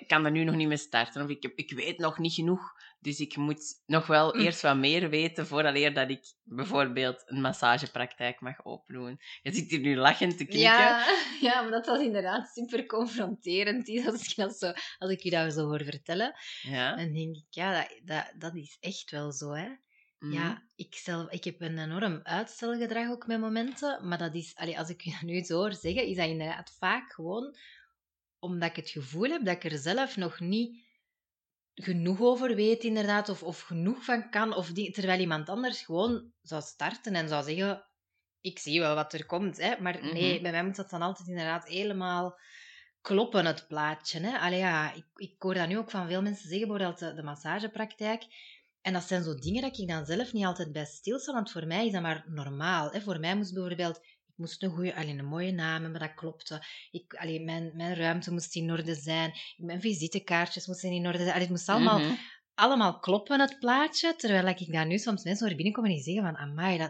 mee starten, of ik weet nog niet genoeg, dus ik moet nog wel eerst wat meer weten vooraleer dat ik bijvoorbeeld een massagepraktijk mag opdoen. Je zit hier nu lachend te knikken. Ja, maar dat was inderdaad super confronterend. Als ik je dat zo hoor vertellen, dan denk ik, ja, dat is echt wel zo, hè. Ja, ik heb een enorm uitstelgedrag ook met momenten, maar dat is, als ik je dat nu zo hoor zeggen, is dat inderdaad vaak gewoon omdat ik het gevoel heb dat ik er zelf nog niet genoeg over weet, inderdaad, of genoeg van kan, terwijl iemand anders gewoon zou starten en zou zeggen, ik zie wel wat er komt, hè. Maar nee, bij mij moet dat dan altijd inderdaad helemaal kloppen, het plaatje, hè. Ik hoor dat nu ook van veel mensen zeggen, bijvoorbeeld de massagepraktijk. En dat zijn zo dingen dat ik dan zelf niet altijd bij stilsta, want voor mij is dat maar normaal. Hè. Voor mij moest bijvoorbeeld... Ik moest een mooie naam hebben, dat klopte. Mijn ruimte moest in orde zijn. Mijn visitekaartjes moesten in orde zijn. Het moest allemaal kloppen, het plaatje. Terwijl ik daar nu soms mensen hoor binnenkomen die zeggen van... Amai,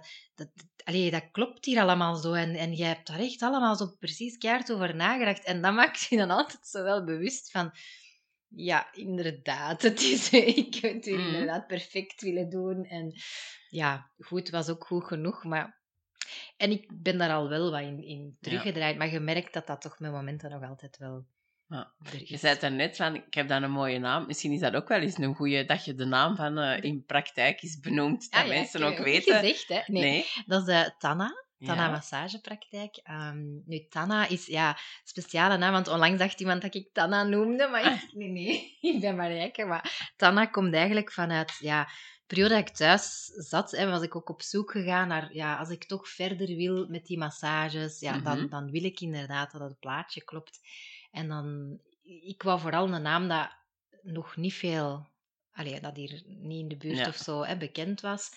dat klopt hier allemaal zo. En jij hebt daar echt allemaal zo precies keihard over nagedacht. En dat maakt je dan altijd zo wel bewust van... Ja, inderdaad. Ik heb het inderdaad perfect willen doen. En ja, goed was ook goed genoeg. En ik ben daar al wel wat in teruggedraaid. Maar je merkt dat toch met momenten nog altijd wel er is. Je zei het daarnet van, ik heb dan een mooie naam. Misschien is dat ook wel eens een goeie dat je de naam van in praktijk is benoemd. Dat mensen ook weten. Gezegd, hè? Nee. Dat is Tanna. Tanna Massagepraktijk. Nu, Tanna is een speciale naam, want onlangs dacht iemand dat ik Tanna noemde, maar nee, ik ben Marijke. Maar Tanna komt eigenlijk vanuit de periode dat ik thuis zat, was ik ook op zoek gegaan naar, als ik toch verder wil met die massages, dan wil ik inderdaad dat het plaatje klopt. En dan, ik wou vooral een naam dat nog niet veel, dat hier niet in de buurt of zo bekend was.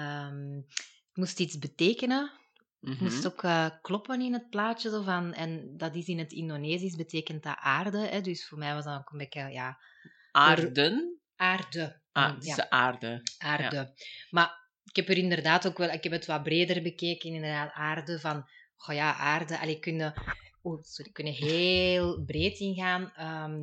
Het moest iets betekenen. Het moest ook kloppen in het plaatje. Zo van, en dat is in het Indonesisch, betekent dat aarde. Hè, dus voor mij was dat ook een beetje... Aarden? Aarde. Het is de aarde. Aarde. Ja. Maar ik heb er inderdaad ook wel... Ik heb het wat breder bekeken, inderdaad. Aarde van... aarde. Kunnen heel breed ingaan.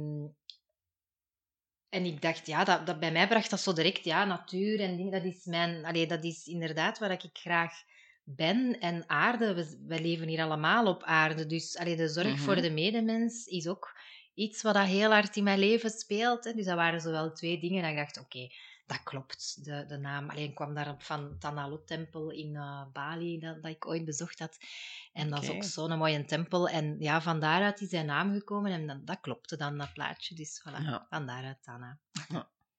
En ik dacht, dat bij mij bracht dat zo direct, natuur en dingen, dat is dat is inderdaad waar ik graag ben. En aarde, we leven hier allemaal op aarde. Dus de zorg voor de medemens is ook iets wat dat heel hard in mijn leven speelt. Hè. Dus dat waren zowel twee dingen dat ik dacht, oké, dat klopt, de naam. Ik kwam daarop van Tanah Lot-tempel in Bali, dat ik ooit bezocht had. En dat is ook zo'n mooie tempel. En van daaruit is zijn naam gekomen en dat klopte dan, dat plaatje. Dus voilà, van daaruit Tanna.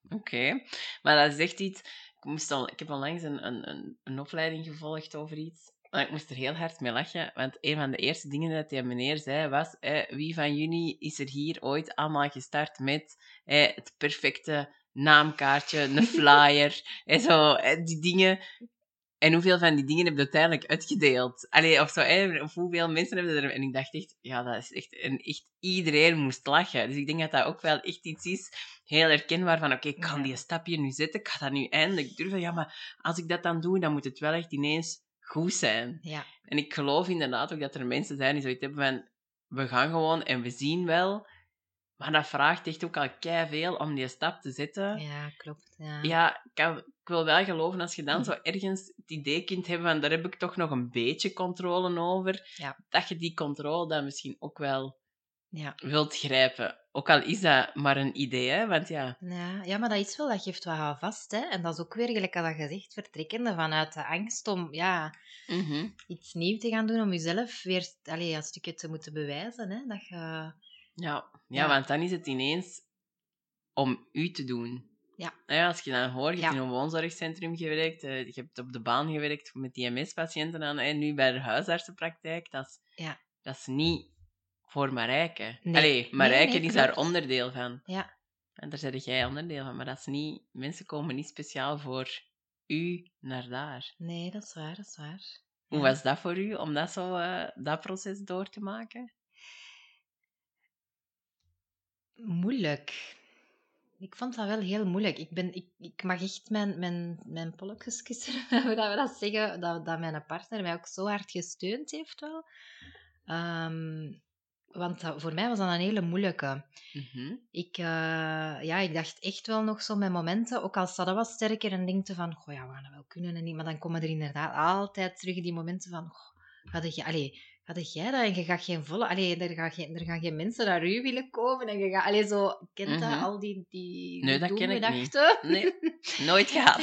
Oké. Maar dat is echt iets... Ik heb onlangs een opleiding gevolgd over iets. Maar ik moest er heel hard mee lachen, want een van de eerste dingen dat die meneer zei was: wie van jullie is er hier ooit allemaal gestart met het perfecte naamkaartje, een flyer, zo, die dingen. En hoeveel van die dingen heb je uiteindelijk uitgedeeld? Allee, of zo, of hoeveel mensen hebben er... En ik dacht echt, ja, dat is echt... En echt iedereen moest lachen. Dus ik denk dat dat ook wel echt iets is, heel herkenbaar, van oké, ik kan die stap hier nu zetten, ik ga dat nu eindelijk durven. Ja, maar als ik dat dan doe, dan moet het wel echt ineens goed zijn. Ja. En ik geloof inderdaad ook dat er mensen zijn die zoiets hebben van, we gaan gewoon en we zien wel. Maar dat vraagt echt ook al keiveel om die stap te zetten. Ja, klopt. Ja. Ja, ik wil wel geloven als je dan zo ergens het idee kunt hebben van daar heb ik toch nog een beetje controle over, dat je die controle dan misschien ook wel wilt grijpen. Ook al is dat maar een idee, hè? Want ja... Ja, maar dat is wel, dat geeft wat houvast, hè. En dat is ook weer, gelijk als je zegt, vertrekkende vanuit de angst om iets nieuws te gaan doen, om jezelf weer een stukje te moeten bewijzen, hè. Dat je... Ja, want dan is het ineens om u te doen. Ja. Als je dan hoort, je hebt in een woonzorgcentrum gewerkt, je hebt op de baan gewerkt met MS-patiënten en nu bij de huisartsenpraktijk, dat is niet voor Marijke. Nee. Marijke is daar onderdeel van. Ja. En daar zeg jij onderdeel van, maar dat is niet... Mensen komen niet speciaal voor u naar daar. Nee, dat is waar, dat is waar. Hoe was dat voor u, om dat zo, dat proces door te maken? Moeilijk. Ik vond dat wel heel moeilijk. Ik mag echt mijn polletjes kussen, dat we dat zeggen, dat mijn partner mij ook zo hard gesteund heeft wel. Want voor mij was dat een hele moeilijke. Ik dacht echt wel nog zo met momenten, ook al staat dat wat sterker en denkte van, goh ja, we gaan dat wel kunnen en niet. Maar dan komen er inderdaad altijd terug die momenten van, had jij dat en je gaat geen volle... er gaan geen mensen naar u willen komen en je gaat... zo, kent dat? Al die nee, dat ken ik niet. Nee, nooit gehad.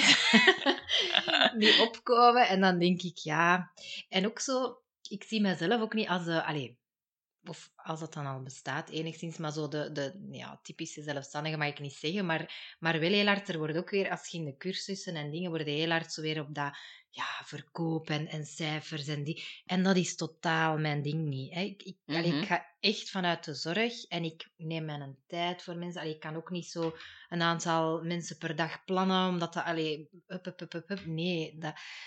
Die opkomen en dan denk ik, ja... En ook zo, ik zie mezelf ook niet als... of als dat dan al bestaat, enigszins, maar zo de typische zelfstandige mag ik niet zeggen, maar wel heel hard, er wordt ook weer, als je in de cursussen en dingen, worden heel hard zo weer op dat verkoop en cijfers en die. En dat is totaal mijn ding niet. Hè. Ik ga echt vanuit de zorg en ik neem mijn tijd voor mensen. Ik kan ook niet zo een aantal mensen per dag plannen, omdat dat... Nee,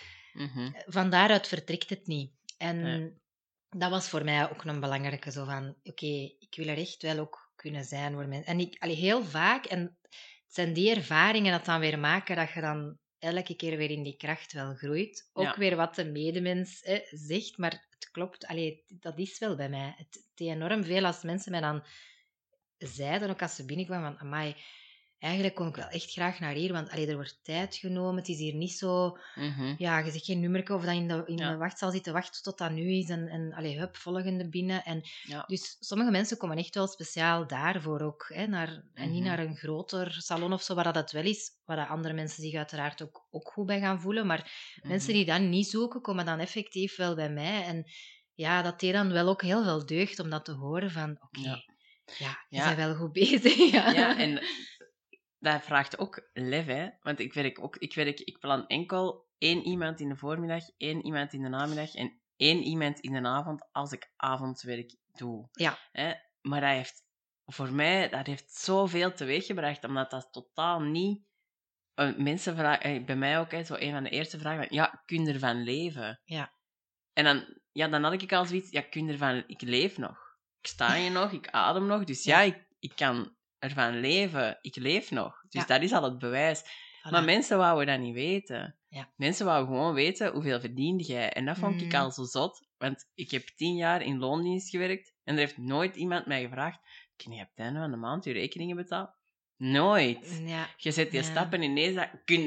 van daaruit vertrekt het niet. En... Dat was voor mij ook een belangrijke, zo van, oké, ik wil er echt wel ook kunnen zijn voor mensen. En heel vaak, en het zijn die ervaringen dat dan weer maken, dat je dan elke keer weer in die kracht wel groeit. Ook weer wat de medemens zegt, maar het klopt, dat is wel bij mij. Het deed enorm veel als mensen mij dan zeiden, ook als ze binnenkwamen, van, amai, eigenlijk kom ik wel echt graag naar hier, want er wordt tijd genomen. Het is hier niet zo... Ja, je zegt geen nummerke of dat in de wachtzaal zit te wachten tot dat nu is. En volgende binnen. Dus sommige mensen komen echt wel speciaal daarvoor ook. Hè, en niet naar een groter salon of zo, waar dat het wel is. Waar dat andere mensen zich uiteraard ook goed bij gaan voelen. Maar mensen die dat niet zoeken, komen dan effectief wel bij mij. En ja, dat deed dan wel ook heel veel deugd om dat te horen van... Oké, je bent wel goed bezig. Ja, en... Dat vraagt ook lef, hè. Want ik plan enkel 1 iemand in de voormiddag, 1 iemand in de namiddag en 1 iemand in de avond als ik avondwerk doe. Ja. Hè? Maar voor mij, dat heeft zoveel teweeggebracht, omdat dat totaal niet... mensen vragen, bij mij ook, zo een van de eerste vragen, kun je ervan leven? Ja. En dan had ik al zoiets, kun je ervan... Ik leef nog. Ik sta hier nog, ik adem nog, dus ik kan... ervan leven. Ik leef nog. Dus dat is al het bewijs. Voilà. Maar mensen wouden dat niet weten. Ja. Mensen wouden gewoon weten hoeveel verdiende jij. En dat vond ik al zo zot. Want ik heb 10 jaar in loondienst gewerkt en er heeft nooit iemand mij gevraagd: kun je op het einde van de maand je rekeningen betalen? Nooit. Ja. Je zet je stappen ineens.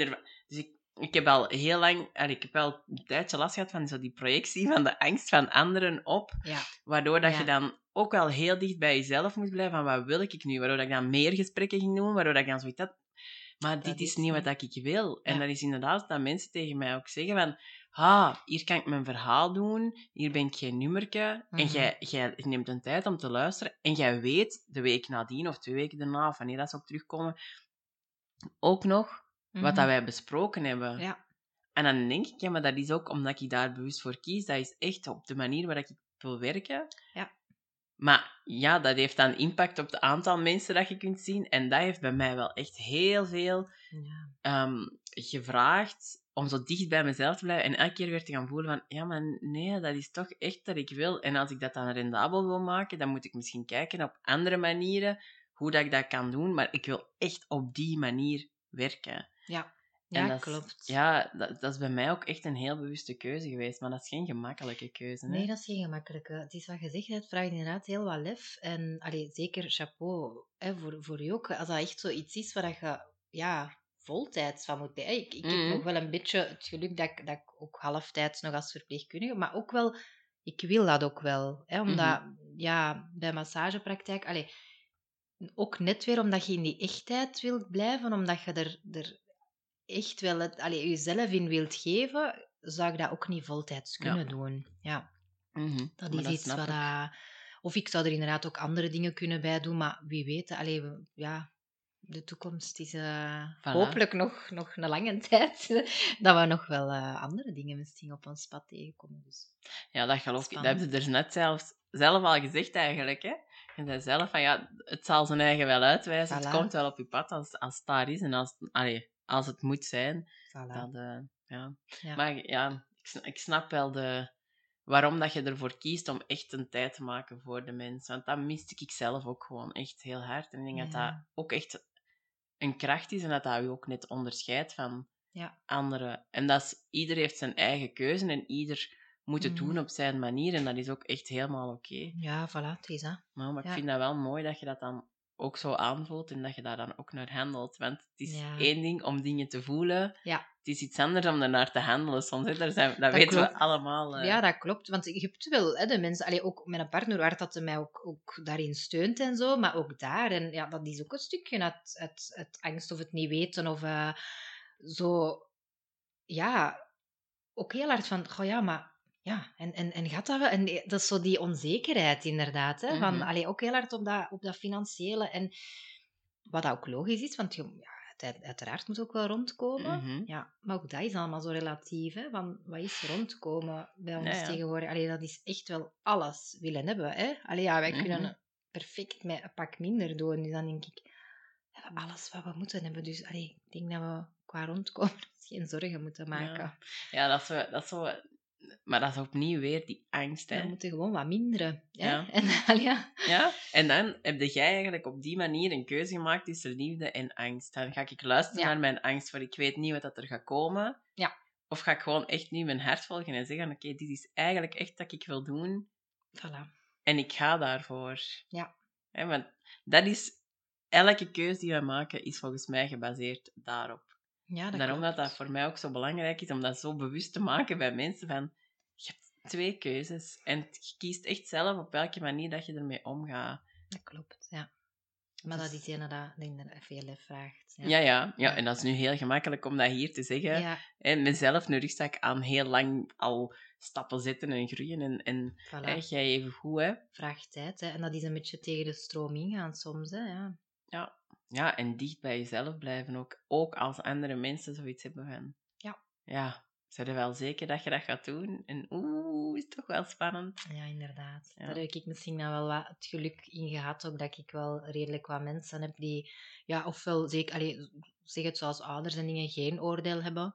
Dus ik heb al heel lang... Ik heb wel een tijdje last gehad van zo die projectie van de angst van anderen op. Ja. Waardoor dat je dan ook wel heel dicht bij jezelf moet blijven van wat wil ik nu? Waardoor dat ik dan meer gesprekken ging doen, waardoor dat ik dan zoiets had. Maar dit is niet wat ik wil. En dat is inderdaad dat mensen tegen mij ook zeggen van... hier kan ik mijn verhaal doen, hier ben ik geen nummerke. En jij neemt een tijd om te luisteren. En jij weet, de week nadien of 2 weken daarna, of wanneer dat ze ook terugkomen... ook nog wat dat Mhm. wij besproken hebben. Ja. En dan denk ik, ja, maar dat is ook omdat ik daar bewust voor kies. Dat is echt op de manier waar ik wil werken. Ja. Maar ja, dat heeft dan impact op het aantal mensen dat je kunt zien. En dat heeft bij mij wel echt heel veel Ja. gevraagd om zo dicht bij mezelf te blijven. En elke keer weer te gaan voelen van, ja, maar nee, dat is toch echt dat ik wil. En als ik dat dan rendabel wil maken, dan moet ik misschien kijken op andere manieren hoe dat ik dat kan doen. Maar ik wil echt op die manier werken. Ja. En Ja, dat is, klopt. ja, dat is bij mij ook echt een heel bewuste keuze geweest. Maar dat is geen gemakkelijke keuze. Hè? Nee, dat is geen gemakkelijke. Het is wat je zegt, het vraagt inderdaad heel wat lef. En allee, zeker chapeau hè, voor je ook. Als dat echt zoiets is waar je ja, voltijds van moet bij. Ik heb nog wel een beetje het geluk dat ik ook halftijds nog als verpleegkundige, maar ook wel, ik wil dat ook wel. Hè, omdat, ja, bij massagepraktijk, allee, ook net weer omdat je in die echtheid wilt blijven, omdat je er echt wel jezelf in wilt geven, zou ik dat ook niet voltijds Ja. kunnen doen. Ja. Dat Maar is dat iets snap wat... ik. Of ik zou er inderdaad ook andere dingen kunnen bij doen, maar wie weet. Ja, de toekomst is Voilà. hopelijk nog een lange tijd. Dat we nog wel andere dingen misschien op ons pad tegenkomen. Dus. Ja, dat geloof ik. Dat Spannend. hebben ze er net zelf al gezegd eigenlijk. Hè? En zei zelf van, ja, het zal zijn eigen wel uitwijzen. Het Voilà. komt wel op je pad als het daar is en als het moet zijn. Voilà. Dat, ja. Ja. Maar ja, ik snap wel waarom dat je ervoor kiest om echt een tijd te maken voor de mens. Want dat miste ik zelf ook gewoon echt heel hard. En ik denk dat dat Ja. ook echt een kracht is en dat dat je ook net onderscheidt van Ja. anderen. En ieder heeft zijn eigen keuze en ieder moet het doen op zijn manier. En dat is ook echt helemaal oké. Ja, voilà, het is dat. Maar ik Ja. vind dat wel mooi dat je dat dan ook zo aanvoelt en dat je daar dan ook naar handelt. Want het is Ja. één ding om dingen te voelen. Ja. Het is iets anders om ernaar te handelen soms. Hè. Dat Dat weten we klopt. allemaal. Ja, dat klopt. Want je hebt wel hè, de mensen, ook met een partner, waar dat hij mij ook daarin steunt en zo, maar ook daar. En ja, dat is ook een stukje het angst of het niet weten of zo. Ja, ook heel hard van, goh ja, maar ja, en gaat dat wel? En dat is zo die onzekerheid inderdaad. Hè, van, ook heel hard op dat financiële. En wat ook logisch is, want uiteraard moet ook wel rondkomen. Ja, maar ook dat is allemaal zo relatief. Hè, van, wat is rondkomen bij ons Ja. tegenwoordig? Allee, dat is echt wel alles willen hebben. Hè? Allee, ja, wij kunnen perfect met een pak minder doen. Dus dan denk ik, we hebben alles wat we moeten hebben. Dus ik denk dat we qua rondkomen geen zorgen moeten maken. Ja, dat is zo... Maar dat is opnieuw weer die angst, hè. We moeten gewoon wat minderen. Hè? Ja. En, Ja, en dan heb jij eigenlijk op die manier een keuze gemaakt tussen liefde en angst. Dan ga ik luisteren naar mijn angst, voor ik weet niet wat dat er gaat komen. Ja. Of ga ik gewoon echt nu mijn hart volgen en zeggen, oké, dit is eigenlijk echt wat ik wil doen. Voilà. En ik ga daarvoor. Ja. Want dat is... Elke keuze die we maken, is volgens mij gebaseerd daarop. Ja, dat Daarom klopt. dat voor mij ook zo belangrijk is om dat zo bewust te maken bij mensen van... Je hebt 2 keuzes. En je kiest echt zelf op welke manier dat je ermee omgaat. Dat klopt, ja. Maar dat is een dat veel lef vraagt. Ja. En dat is nu heel gemakkelijk om dat hier te zeggen. Ja. En mezelf een rugzak aan heel lang al stappen zetten en groeien. En Voilà. jij even goed, hè. Vraagt tijd, hè. En dat is een beetje tegen de stroom ingaan soms, hè. Ja, en dicht bij jezelf blijven ook. Ook als andere mensen zoiets hebben van... Ja, zijn er wel zeker dat je dat gaat doen? En is toch wel spannend. Ja, inderdaad. Ja. Daar heb ik misschien nou wel wat het geluk in gehad, ook dat ik wel redelijk wat mensen heb die, ja, ofwel zeker, zeg het zoals ouders en dingen, geen oordeel hebben.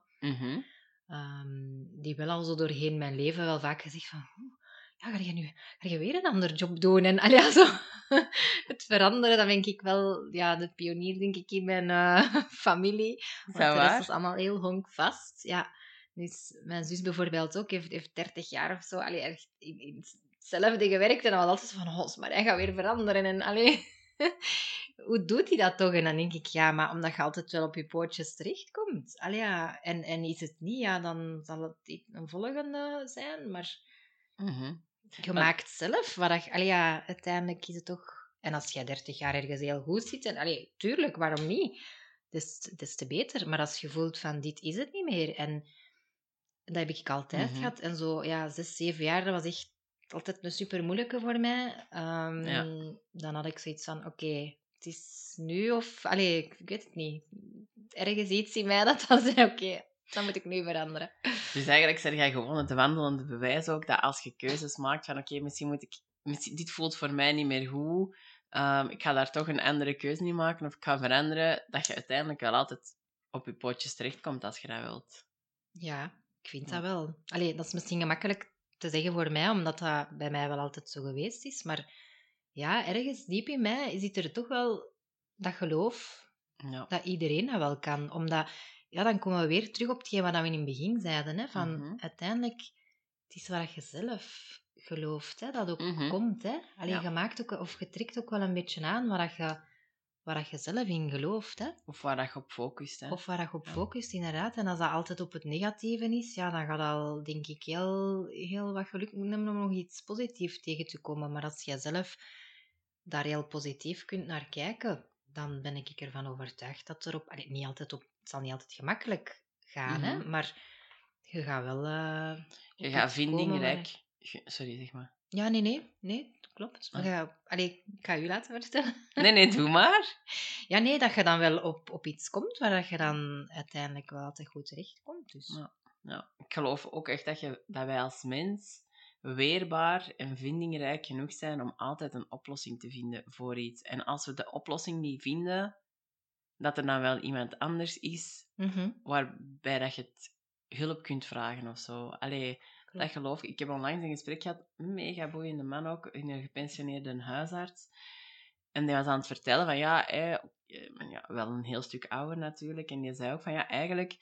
Die wel al zo doorheen mijn leven wel vaak gezegd van, ja, ga je weer een ander job doen? En zo, het veranderen, dat denk ik wel, ja, de pionier, denk ik, in mijn familie. Want de rest is allemaal heel honkvast. Ja, dus mijn zus bijvoorbeeld ook, heeft 30 jaar of zo, echt in hetzelfde gewerkt. En dan was altijd van, maar hij gaat weer veranderen. En hoe doet hij dat toch? En dan denk ik, ja, maar omdat je altijd wel op je pootjes terechtkomt. En is het niet, ja, dan zal het een volgende zijn. Maar je maakt zelf. Uiteindelijk is het toch... En als jij 30 jaar ergens heel goed zit, en tuurlijk, waarom niet? Des te beter. Maar als je voelt van, dit is het niet meer. En dat heb ik altijd gehad. En zo, 6, 7 jaar, dat was echt altijd een super moeilijke voor mij. Dan had ik zoiets van, oké, het is nu of... ik weet het niet. ergens iets in mij dat dan zei, oké, dat moet ik nu veranderen. Dus eigenlijk zeg jij gewoon het wandelende bewijs ook, dat als je keuzes maakt van oké, misschien dit voelt voor mij niet meer goed, ik ga daar toch een andere keuze in maken of ik ga veranderen, dat je uiteindelijk wel altijd op je pootjes terechtkomt als je dat wilt. Ja, ik vind Ja. dat wel. Allee, dat is misschien gemakkelijk te zeggen voor mij, omdat dat bij mij wel altijd zo geweest is. Maar ja, ergens diep in mij zit er toch wel dat geloof Ja. dat iedereen dat wel kan. Omdat, ja, dan komen we weer terug op hetgeen wat we in het begin zeiden. Hè, van Mhm. uiteindelijk, het is wat je zelf gelooft, hè, dat ook Mhm. komt. Hè. Allee, Ja. je maakt ook, of je trekt ook wel een beetje aan waar je zelf in gelooft. Hè. Of waar dat je op focust. Hè. Of waar je op Ja. focust, inderdaad. En als dat altijd op het negatieve is, ja, dan gaat al, denk ik, heel wat geluk moeten hebben om nog iets positiefs tegen te komen. Maar als jij zelf daar heel positief kunt naar kijken, dan ben ik ervan overtuigd dat erop... Allee, niet altijd op... Het zal niet altijd gemakkelijk gaan, hè. Mhm. Maar je gaat wel Je op gaat iets komen vindingrijk... Sorry, zeg maar. Ja, nee, dat klopt. Maar allee, ik ga u laten vertellen. Nee, doe maar. Ja, nee, dat je dan wel op iets komt waar dat je dan uiteindelijk wel altijd goed terechtkomt. Dus. Ja. Ja. Ik geloof ook echt dat wij als mens weerbaar en vindingrijk genoeg zijn om altijd een oplossing te vinden voor iets. En als we de oplossing niet vinden, dat er dan wel iemand anders is Mhm. waarbij dat je het hulp kunt vragen of zo. Allee, dat geloof ik. Ik heb onlangs een gesprek gehad, een mega boeiende man ook, een gepensioneerde huisarts. En die was aan het vertellen van ja, wel een heel stuk ouder natuurlijk. En die zei ook van ja, eigenlijk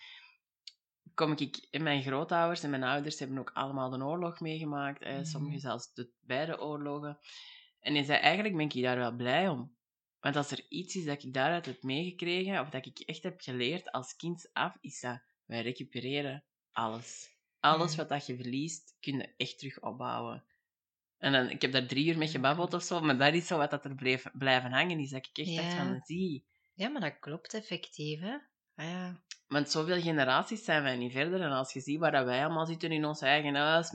kom ik... Mijn grootouders en mijn ouders hebben ook allemaal de oorlog meegemaakt. Sommigen zelfs beide oorlogen. En die zei, eigenlijk ben ik daar wel blij om. Want als er iets is dat ik daaruit heb meegekregen, of dat ik echt heb geleerd als kind af, is dat wij recupereren alles. Alles wat dat je verliest, kun je echt terug opbouwen. En dan, ik heb daar 3 uur mee gebabbeld of zo, maar dat is zo wat dat er blijven hangen is. Dat ik echt dacht van, zie... Ja, maar dat klopt effectief, hè. Ah, ja. Want zoveel generaties zijn wij niet verder. En als je ziet waar dat wij allemaal zitten in ons eigen huis,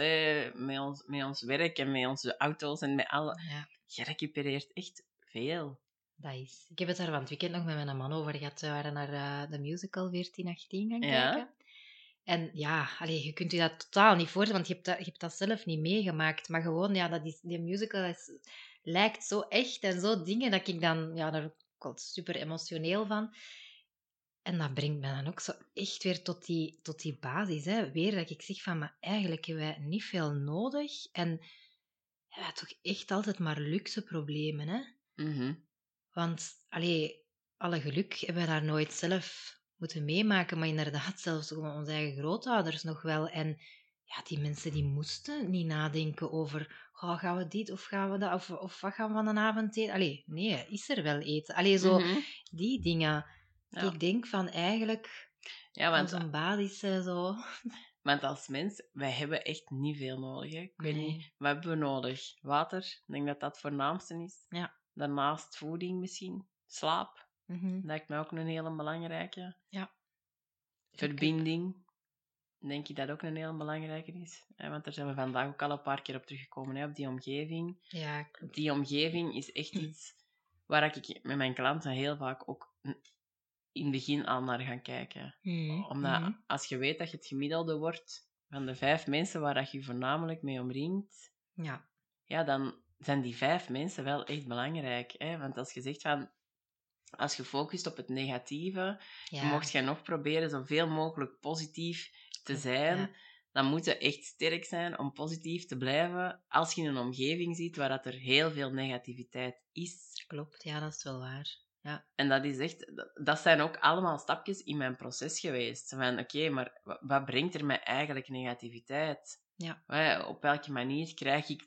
met ons werk en met onze auto's en met alle... Ja, Je recupereert echt veel. dat is. Ik heb het daar van het weekend nog met mijn man over gehad. We waren naar de musical 1418 gaan Ja. kijken. En ja, allee, je kunt je dat totaal niet voorstellen, want je hebt dat zelf niet meegemaakt. Maar gewoon, ja, die musical lijkt zo echt en zo dingen dat ik dan... Ja, daar word ik wel super emotioneel van. En dat brengt me dan ook zo echt weer tot die basis. Hè. Weer dat ik zeg van, maar eigenlijk hebben wij niet veel nodig. En hebben wij toch echt altijd maar luxe problemen. Hè? Mhm. Want, allee, alle geluk hebben we daar nooit zelf moeten meemaken. Maar inderdaad, zelfs gewoon onze eigen grootouders nog wel. En ja, die mensen die moesten niet nadenken over... Oh, gaan we dit of gaan we dat? Of wat gaan we van een avond eten? Allee, nee, is er wel eten? Allee, zo Mhm. die dingen... Ja. Ik denk van eigenlijk, Ja, als een basis zo. want als mens, wij hebben echt niet veel nodig. Hè. Ik weet Nee. niet, wat hebben we nodig? Water, ik denk dat dat het voornaamste is. Ja. Daarnaast voeding misschien. Slaap, Mhm. lijkt mij ook een hele belangrijke. Ja. Verbinding, denk ik dat ook een heel belangrijke is. Want daar zijn we vandaag ook al een paar keer op teruggekomen, hè, op die omgeving. Ja, klopt. Die omgeving is echt iets waar ik met mijn klanten heel vaak ook in het begin al naar ga kijken. Omdat als je weet dat je het gemiddelde wordt van de 5 mensen waar dat je je voornamelijk mee omringt, ja, dan zijn die 5 mensen wel echt belangrijk. Hè? Want als je zegt van, als je focust op het negatieve, mocht je nog proberen zoveel mogelijk positief te zijn, dan moet je echt sterk zijn om positief te blijven als je in een omgeving zit waar dat er heel veel negativiteit is. Klopt, ja, dat is wel waar. Ja. En dat is echt, dat zijn ook allemaal stapjes in mijn proces geweest. Van oké, maar wat brengt er mij eigenlijk negativiteit? Ja. Op welke manier krijg ik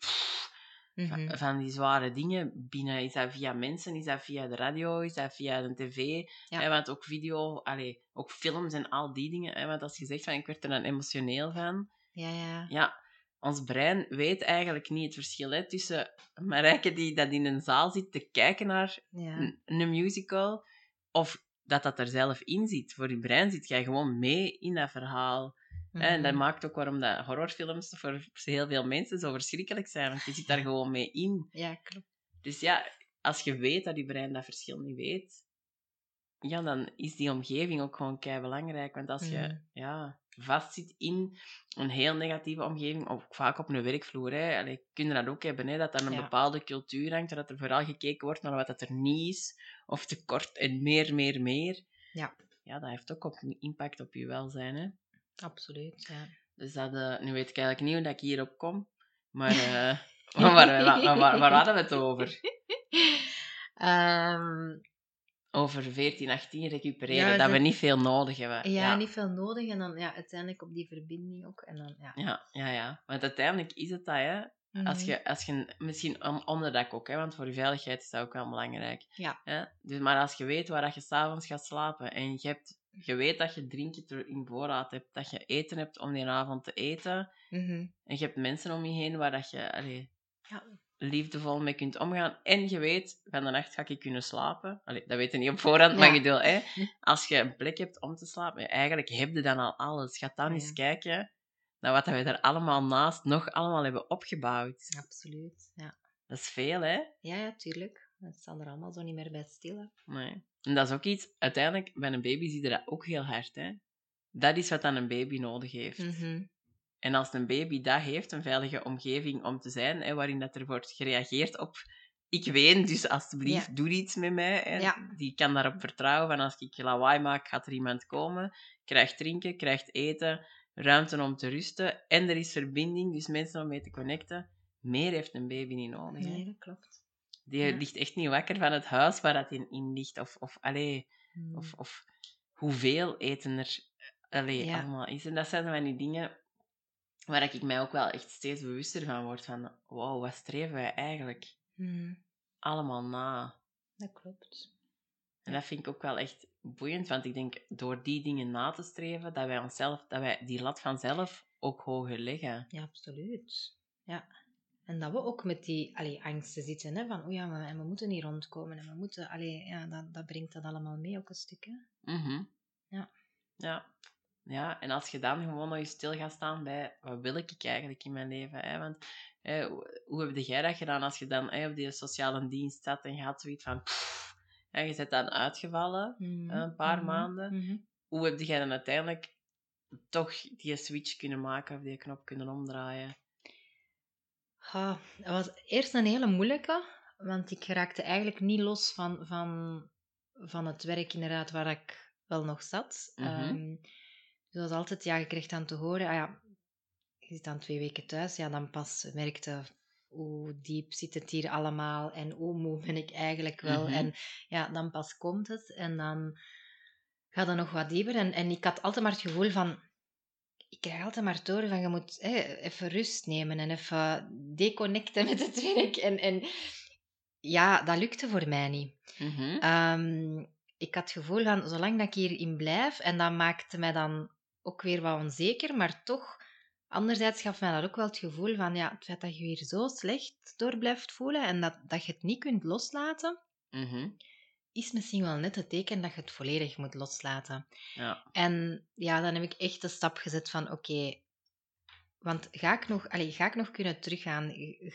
van die zware dingen binnen? Is dat via mensen? Is dat via de radio? Is dat via de tv? Want ook video, ook films en al die dingen. Want als je zegt van ik werd er dan emotioneel van. Ja, ons brein weet eigenlijk niet het verschil tussen Marijke die dat in een zaal zit te kijken naar een musical, of dat er zelf in zit. Voor je brein zit jij gewoon mee in dat verhaal. En dat maakt ook waarom dat horrorfilms voor heel veel mensen zo verschrikkelijk zijn, want je zit daar gewoon mee in. Ja, klopt. Dus ja, als je weet dat je brein dat verschil niet weet, ja, dan is die omgeving ook gewoon keibelangrijk. Want als je vastzit in een heel negatieve omgeving, of vaak op een werkvloer, hè, allee, kun je dat ook hebben, hè, dat er een bepaalde cultuur hangt, dat er vooral gekeken wordt naar wat dat er niet is, of tekort en meer. Ja, dat heeft ook impact op je welzijn, hè. Absoluut, ja. Dus dat, nu weet ik eigenlijk niet hoe dat ik hierop kom, maar waar hadden we het over? Over 14, 18 recupereren, dat we niet veel nodig hebben. Ja, niet veel nodig en dan uiteindelijk op die verbinding ook. En dan, Ja. Want uiteindelijk is het dat, hè. Als je misschien onderdak ook, hè, want voor je veiligheid is dat ook wel belangrijk. Ja. Hè? Dus, maar als je weet waar je 's avonds gaat slapen en je weet dat je drinken in voorraad hebt, dat je eten hebt om die avond te eten, en je hebt mensen om je heen waar dat je liefdevol mee kunt omgaan, en je weet, van de nacht ga ik kunnen slapen. Dat weet je niet op voorhand, maar je bedoelt, hè, als je een plek hebt om te slapen, eigenlijk heb je dan al alles. Ga dan eens kijken naar wat we er allemaal naast nog allemaal hebben opgebouwd. Absoluut, ja. Dat is veel, hè? Ja, tuurlijk. Dat staat er allemaal zo niet meer bij stil, hè. Nee. En dat is ook iets, uiteindelijk, bij een baby zie je dat ook heel hard, hè? Dat is wat dan een baby nodig heeft. En als een baby dat heeft, een veilige omgeving om te zijn, hè, waarin dat er wordt gereageerd op ik ween, dus alsjeblieft, doe iets met mij. Hè. Die kan daarop vertrouwen van als ik lawaai maak, gaat er iemand komen. Krijgt drinken, krijgt eten, ruimte om te rusten. En er is verbinding, dus mensen om mee te connecten. Meer heeft een baby niet nodig. Hè. Nee, dat klopt. Die ligt echt niet wakker van het huis waar dat in ligt. Of hoeveel eten er allemaal is. En dat zijn van die dingen waar ik mij ook wel echt steeds bewuster van word. Van, wow, wat streven wij eigenlijk allemaal na? Dat klopt. En dat vind ik ook wel echt boeiend. Want ik denk, door die dingen na te streven, dat wij die lat vanzelf ook hoger leggen. Ja, absoluut. Ja. En dat we ook met die angsten zitten, hè, van we moeten hier rondkomen en we moeten, dat brengt dat allemaal mee ook een stuk, hè. Ja, en als je dan gewoon nog eens stil gaat staan bij wat wil ik eigenlijk in mijn leven, hè? Want hoe heb jij dat gedaan als je dan op die sociale dienst zat en je had zoiets van je bent dan uitgevallen een paar maanden. Hoe heb jij dan uiteindelijk toch die switch kunnen maken of die knop kunnen omdraaien? Dat was eerst een hele moeilijke, want ik raakte eigenlijk niet los van het werk inderdaad waar ik wel nog zat. Dus dat was altijd, je kreeg dan te horen, je zit dan 2 weken thuis, dan pas merkte hoe diep zit het hier allemaal en hoe moe ben ik eigenlijk wel. En dan pas komt het en dan gaat het nog wat dieper. En ik had altijd maar het gevoel van, ik krijg altijd maar te horen van, je moet even rust nemen en even deconnecten met het werk. En dat lukte voor mij niet. Ik had het gevoel van, zolang dat ik hierin blijf, en dat maakte mij dan ook weer wat onzeker, maar toch, anderzijds gaf mij dat ook wel het gevoel van, het feit dat je hier zo slecht door blijft voelen en dat je het niet kunt loslaten, is misschien wel net het teken dat je het volledig moet loslaten. Ja. En dan heb ik echt de stap gezet van, oké, want ga ik nog kunnen teruggaan?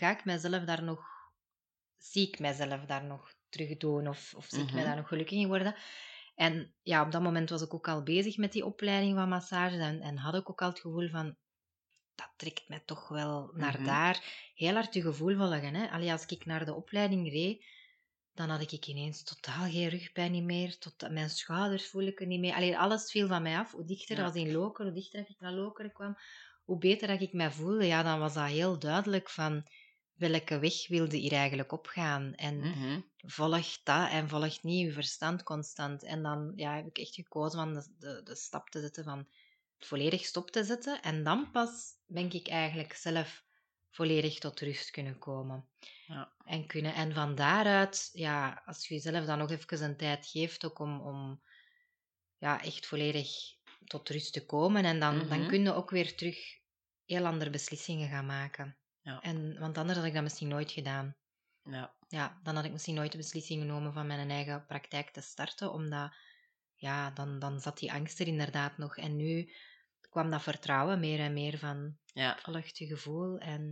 Zie ik mijzelf daar nog terug doen? Of zie ik mij daar nog gelukkig in worden? En op dat moment was ik ook al bezig met die opleiding van massage en had ik ook al het gevoel van, dat trekt mij toch wel naar daar. Heel hard je gevoel volgen. Hè? Als ik naar de opleiding reed, dan had ik ineens totaal geen rugpijn meer. Mijn schouders voel ik er niet meer. Alles viel van mij af. Hoe dichter dat was in Lokeren, hoe dichter dat ik naar Lokeren kwam, hoe beter dat ik mij voelde. Dan was dat heel duidelijk van welke weg wilde hier eigenlijk opgaan. En volg dat en volg niet je verstand constant. En dan heb ik echt gekozen van de stap te zetten van het volledig stop te zetten. En dan pas ben ik eigenlijk zelf volledig tot rust kunnen komen. Ja. En van daaruit, als je jezelf dan nog even een tijd geeft ook om echt volledig tot rust te komen. En dan kun je ook weer terug heel andere beslissingen gaan maken. Ja. Want anders had ik dat misschien nooit gedaan. Ja. Dan had ik misschien nooit de beslissing genomen van mijn eigen praktijk te starten, omdat dan zat die angst er inderdaad nog. En nu kwam dat vertrouwen meer en meer van volg je gevoel en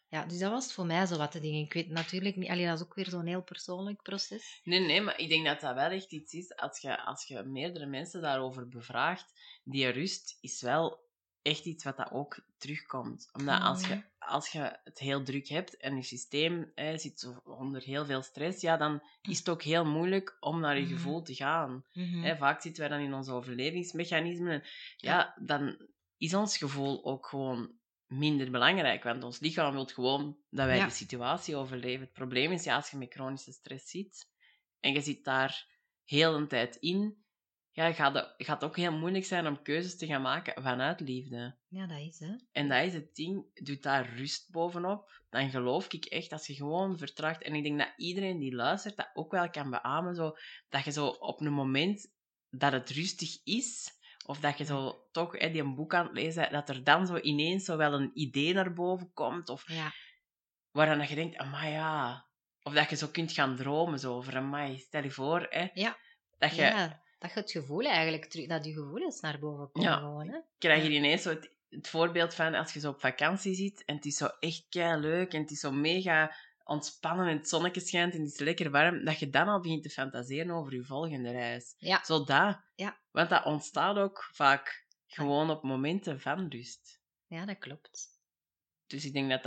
Ja, dus dat was voor mij zo wat de dingen. Ik weet natuurlijk niet... Allee, dat is ook weer zo'n heel persoonlijk proces. Nee, maar ik denk dat dat wel echt iets is, als je meerdere mensen daarover bevraagt, die rust is wel echt iets wat dat ook terugkomt. Omdat als je het heel druk hebt en je systeem zit zo onder heel veel stress, ja, dan is het ook heel moeilijk om naar je gevoel te gaan. Vaak zitten wij dan in onze overlevingsmechanismen en ja, dan is ons gevoel ook gewoon minder belangrijk, want ons lichaam wil gewoon dat wij die situatie overleven. Het probleem is, ja, als je met chronische stress zit en je zit daar heel een tijd in, ja, gaat het ook heel moeilijk zijn om keuzes te gaan maken vanuit liefde. Ja, dat is, hè. En dat is het ding, doet daar rust bovenop, dan geloof ik echt, als je gewoon vertraagt, en ik denk dat iedereen die luistert dat ook wel kan beamen, zo, dat je zo op een moment dat het rustig is, of dat je zo toch die een boek aan het lezen, dat er dan zo ineens zo wel een idee naar boven komt, of waaraan je denkt, amai ja, of dat je zo kunt gaan dromen zo over, amai, stel je voor, dat je... dat je het gevoel eigenlijk terug, dat je gevoelens naar boven komen gewoon, hè. Krijg je ineens zo het voorbeeld van als je zo op vakantie zit en het is zo echt leuk en het is zo mega ontspannen en het zonnetje schijnt en het is lekker warm, dat je dan al begint te fantaseren over je volgende reis. Ja. Zo dat. Ja. Want dat ontstaat ook vaak gewoon op momenten van rust. Ja, dat klopt. Dus ik denk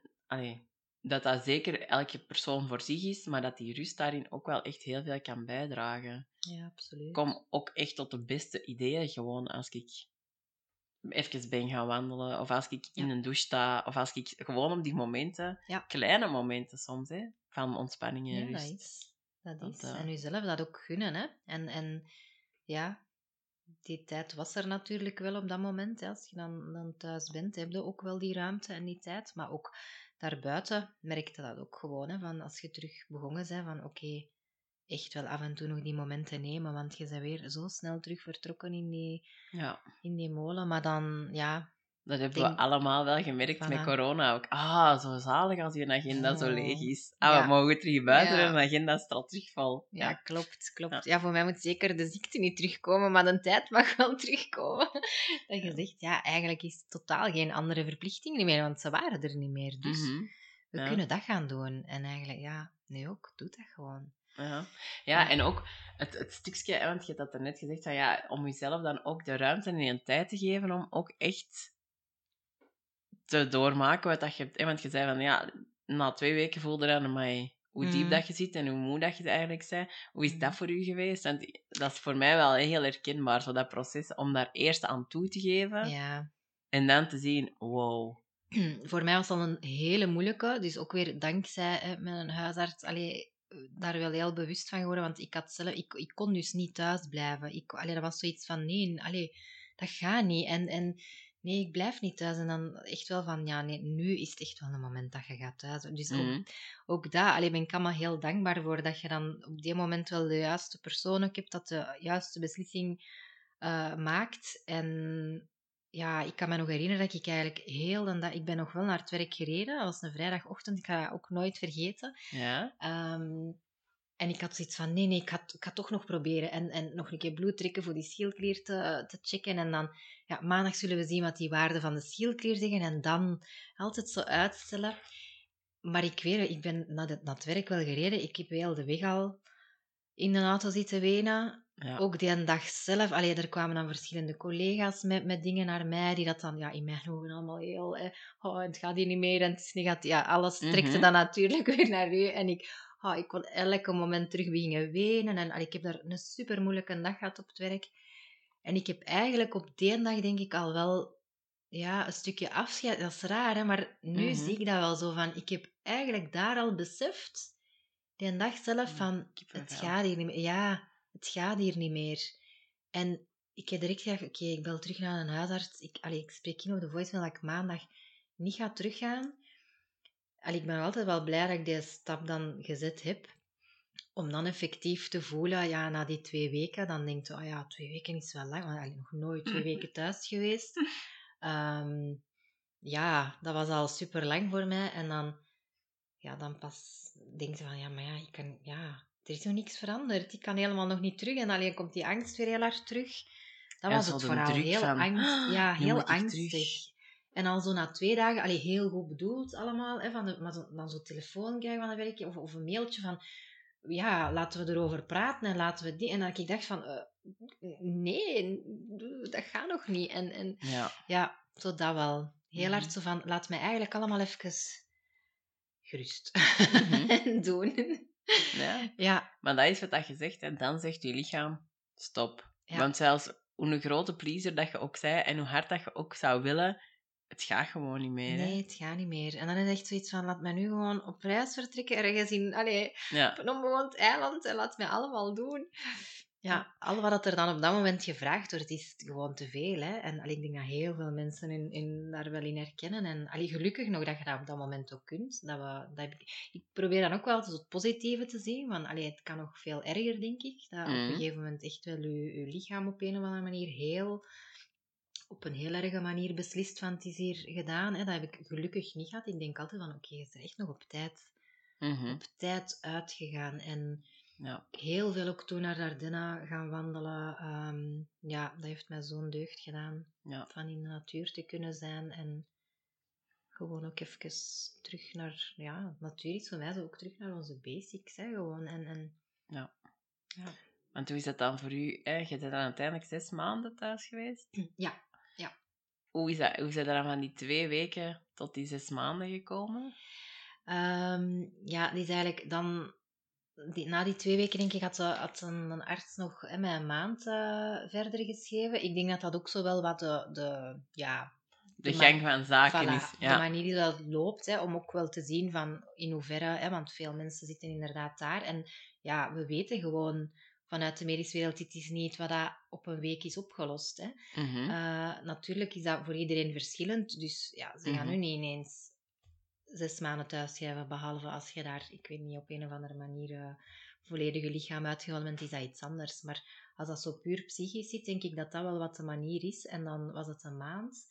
dat zeker elke persoon voor zich is, maar dat die rust daarin ook wel echt heel veel kan bijdragen. Ja, absoluut. Ik kom ook echt tot de beste ideeën gewoon als ik even ben gaan wandelen, of als ik in een douche sta, of als ik gewoon op die momenten, kleine momenten soms, van ontspanning en rust. Dat is. En jezelf dat ook gunnen, hè. En ja, die tijd was er natuurlijk wel op dat moment. Hè. Als je dan thuis bent, heb je ook wel die ruimte en die tijd. Maar ook daarbuiten merkte dat ook gewoon, hè. Van als je terug begonnen bent, van oké, echt wel af en toe nog die momenten nemen, want je bent weer zo snel terug vertrokken in die molen. Maar dan, ja... Dat hebben we allemaal wel gemerkt met corona ook. Zo zalig als je agenda zo leeg is. We mogen terug buiten en de agenda staat terug vol. Ja, klopt. Ja, voor mij moet zeker de ziekte niet terugkomen, maar de tijd mag wel terugkomen. Dat je zegt, eigenlijk is het totaal geen andere verplichtingen meer, want ze waren er niet meer. Dus we kunnen dat gaan doen. En eigenlijk, nee ook, doe dat gewoon. En ook het stukje, want je had dat net gezegd, van, om jezelf dan ook de ruimte en de tijd te geven om ook echt te doormaken wat dat je hebt. Want je zei van, na 2 weken voelde je dan maar hoe diep dat je zit en hoe moe dat je eigenlijk bent. Hoe is dat voor u geweest? Want dat is voor mij wel heel herkenbaar, zo dat proces om daar eerst aan toe te geven en dan te zien, wow. Voor mij was dat een hele moeilijke, dus ook weer dankzij mijn huisarts, daar wel heel bewust van geworden, want ik kon dus niet thuis blijven. Dat was zoiets van, nee, dat gaat niet. En nee, ik blijf niet thuis. En dan echt wel van, nee, nu is het echt wel een moment dat je gaat thuis. Dus ook dat, ben ik allemaal heel dankbaar voor, dat je dan op die moment wel de juiste persoon ook hebt, dat de juiste beslissing maakt. En ik kan me nog herinneren dat ik eigenlijk ik ben nog wel naar het werk gereden. Dat was een vrijdagochtend, ik ga dat ook nooit vergeten. Ja. En ik had zoiets van, nee, ik ga toch nog proberen. En nog een keer bloed trekken voor die schildklier te checken. En dan, maandag zullen we zien wat die waarden van de schildklier zeggen. En dan altijd zo uitstellen. Maar ik ben naar het werk wel gereden. Ik heb heel de weg al in de auto zitten wenen. Ja. Ook die dag zelf. Er kwamen dan verschillende collega's met dingen naar mij. Die dat dan in mijn ogen allemaal heel... het gaat hier niet meer en het is negatief. Ja, alles trekte dan natuurlijk weer naar u. En ik kon elke moment terug beginnen wenen. En ik heb daar een super moeilijke dag gehad op het werk. En ik heb eigenlijk op die dag denk ik al wel een stukje afscheid. Dat is raar, hè? Maar nu zie ik dat wel zo van... Ik heb eigenlijk daar al beseft, die dag zelf, van... Het gaat hier niet meer. Ja, het gaat hier niet meer. En ik heb direct gezegd, oké, ik bel terug naar een huisarts. Ik spreek in op de voicemail dat ik maandag niet ga teruggaan. Ik ben altijd wel blij dat ik deze stap dan gezet heb. Om dan effectief te voelen, na die 2 weken, dan denk je, 2 weken is wel lang. Want nog nooit 2 weken thuis geweest. Dat was al super lang voor mij. En dan pas denk je van, er is nog niks veranderd. Ik kan helemaal nog niet terug. En alleen komt die angst weer heel hard terug. Dat was het vooral. Heel angstig. En al zo na 2 dagen, heel goed bedoeld allemaal, hè, maar dan zo'n telefoon krijgen van een werkje of een mailtje van, ja, laten we erover praten en laten we die... En dan ik dacht van, nee, dat gaat nog niet. En ja, zo dat wel. Heel hard zo van, laat mij eigenlijk allemaal even gerust en doen. Ja. Maar dat is wat je zegt, en dan zegt je lichaam, stop. Ja. Want zelfs hoe een grote pleaser dat je ook zei, en hoe hard dat je ook zou willen, het gaat gewoon niet meer. Nee, het gaat niet meer. En dan is echt zoiets van, laat mij nu gewoon op reis vertrekken, ergens op een onbewoond eiland, en laat mij allemaal doen. Ja, al wat er dan op dat moment gevraagd wordt, is gewoon te veel. Hè? En ik denk dat heel veel mensen daar wel in herkennen. En gelukkig nog dat je dat op dat moment ook kunt. Ik probeer dan ook wel het positieve te zien. Want het kan nog veel erger, denk ik. Dat op een gegeven moment echt wel je lichaam op een of andere manier op een heel erge manier beslist van het is hier gedaan. Hè. Dat heb ik gelukkig niet gehad. Ik denk altijd van oké, je bent er echt nog op tijd uitgegaan. En heel veel ook toen naar de Ardennen gaan wandelen. Dat heeft mij zo'n deugd gedaan. Van in de natuur te kunnen zijn en gewoon ook even terug naar... Ja, natuur is voor mij zo ook terug naar onze basics. Hè, gewoon. Ja. Want hoe is dat dan voor u? Je bent dan uiteindelijk 6 maanden thuis geweest? Ja. Hoe is dat? Hoe is dat dan van die 2 weken tot die 6 maanden gekomen? Die is eigenlijk dan... na die 2 weken, denk ik, had een arts nog mij een maand verder geschreven. Ik denk dat dat ook zo wel wat de gang van zaken is. Ja. De manier die dat loopt, hè, om ook wel te zien van in hoeverre... Hè, want veel mensen zitten inderdaad daar. En ja, we weten gewoon vanuit de medische wereld, dit is niet wat dat op een week is opgelost. Hè. Natuurlijk is dat voor iedereen verschillend. Dus ja, ze gaan nu niet ineens 6 maanden thuisschrijven, behalve als je daar, ik weet niet, op een of andere manier volledig je lichaam uitgevallen bent, is dat iets anders. Maar als dat zo puur psychisch zit, denk ik dat dat wel wat de manier is. En dan was het een maand.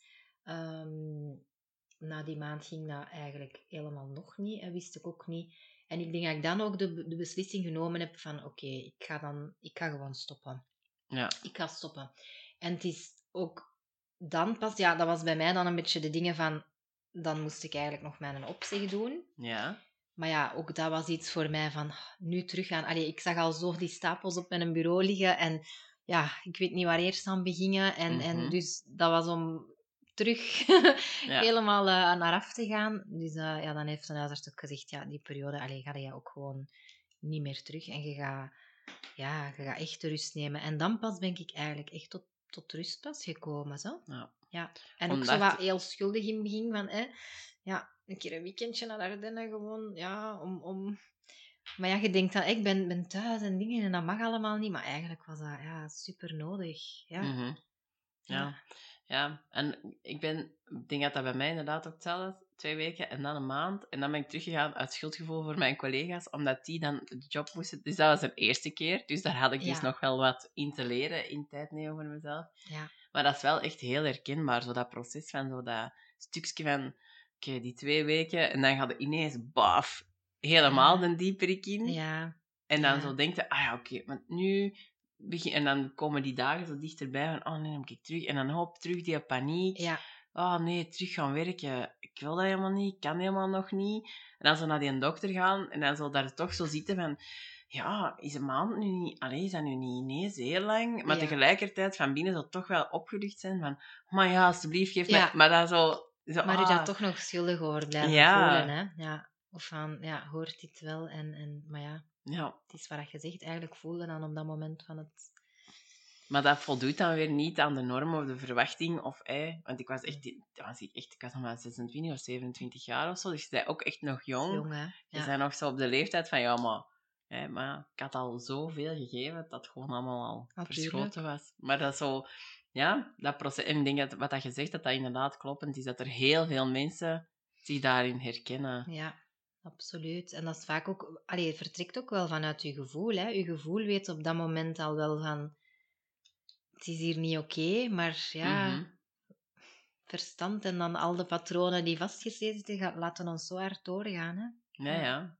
Na die maand ging dat eigenlijk helemaal nog niet en wist ik ook niet. En ik denk dat ik dan ook de beslissing genomen heb van oké, ik ga gewoon stoppen. Ja. Ik ga stoppen. En het is ook dan pas, dat was bij mij dan een beetje de dingen van, dan moest ik eigenlijk nog mijn opzeg doen. Ja. Maar ja, ook dat was iets voor mij van, nu teruggaan. Ik zag al zo die stapels op mijn bureau liggen en ja, ik weet niet waar eerst aan beginnen. En dus dat was om terug helemaal naar af te gaan. Dus dan heeft de huisarts ook gezegd, ja, die periode ga je ook gewoon niet meer terug. En je gaat echt de rust nemen. En dan pas ben ik eigenlijk echt tot rust pas gekomen. Zo. Ja. En ook zo wat heel schuldig in het begin van, een keer een weekendje naar Ardennen gewoon, Maar ja, je denkt dan, ik ben thuis en dingen en dat mag allemaal niet. Maar eigenlijk was dat super nodig. Ja. Ja, en ik denk dat bij mij inderdaad ook hetzelfde is. 2 weken en dan een maand. En dan ben ik teruggegaan uit schuldgevoel voor mijn collega's, omdat die dan de job moesten. Dus dat was de eerste keer. Dus daar had ik dus nog wel wat in te leren, in tijd nemen voor mezelf. Ja. Maar dat is wel echt heel herkenbaar, zo dat proces van zo dat stukje van, oké, die 2 weken, en dan gaat het ineens, baf, helemaal de dieperik in. Ja. En dan zo denkt je, oké, want nu... En dan komen die dagen zo dichterbij van, oh nee, dan moet ik terug. En dan hoop terug die paniek. Ja. Oh nee, terug gaan werken. Ik wil dat helemaal niet, ik kan helemaal nog niet. En dan zo naar die dokter gaan en dan zo daar toch zo zitten van, ja, is een maand nu niet... is dat nu niet ineens heel lang? Maar tegelijkertijd van binnen zo toch wel opgelucht zijn van, maar ja, alsjeblieft, geef mij... Maar dan zo maar je daar toch nog schuldig over blijven voelen, hè. Ja. Of van, hoort dit wel? Maar het is wat je zegt, eigenlijk voelde dan op dat moment van het... Maar dat voldoet dan weer niet aan de norm of de verwachting. Want ik was nog maar 26 of 27 jaar of zo. Dus je bent ook echt nog jong. Jong, hè? Je bent nog zo op de leeftijd van, maar ik had al zoveel gegeven dat het gewoon allemaal al verschoten was. Maar dat zo... Ja, dat proces... En ik denk dat wat je zegt, dat inderdaad kloppend is. Dat er heel veel mensen zich daarin herkennen. Ja, absoluut. En dat is vaak ook... het vertrekt ook wel vanuit je gevoel, hè. Je gevoel weet op dat moment al wel van... Het is hier niet oké, maar verstand en dan al de patronen die vastgezeten zijn, laten ons zo hard doorgaan, hè. Ja.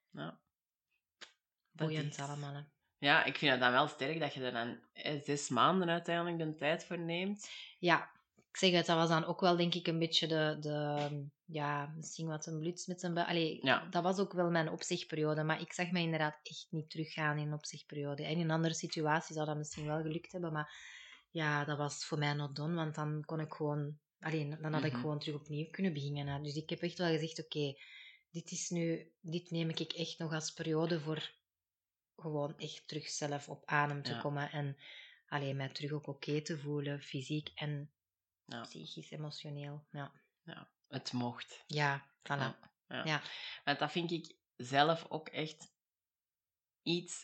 Boeiend allemaal, hè. Ja, ik vind het dan wel sterk dat je er dan 6 maanden uiteindelijk de tijd voor neemt. Ja, ik ik zeg het, dat was dan ook wel, denk ik, een beetje misschien wat een bluts met zijn Allee, dat was ook wel mijn opzegperiode. Maar ik zag me inderdaad echt niet teruggaan in een opzegperiode. En in een andere situatie zou dat misschien wel gelukt hebben. Maar ja, dat was voor mij not done. Want dan kon ik gewoon... dan had ik gewoon terug opnieuw kunnen beginnen. Dus ik heb echt wel gezegd, oké, dit neem ik echt nog als periode voor gewoon echt terug zelf op adem te komen. En mij terug ook oké te voelen, fysiek en psychisch, emotioneel. Ja. Het mocht. Ja, voilà. Ja. Want dat vind ik zelf ook echt iets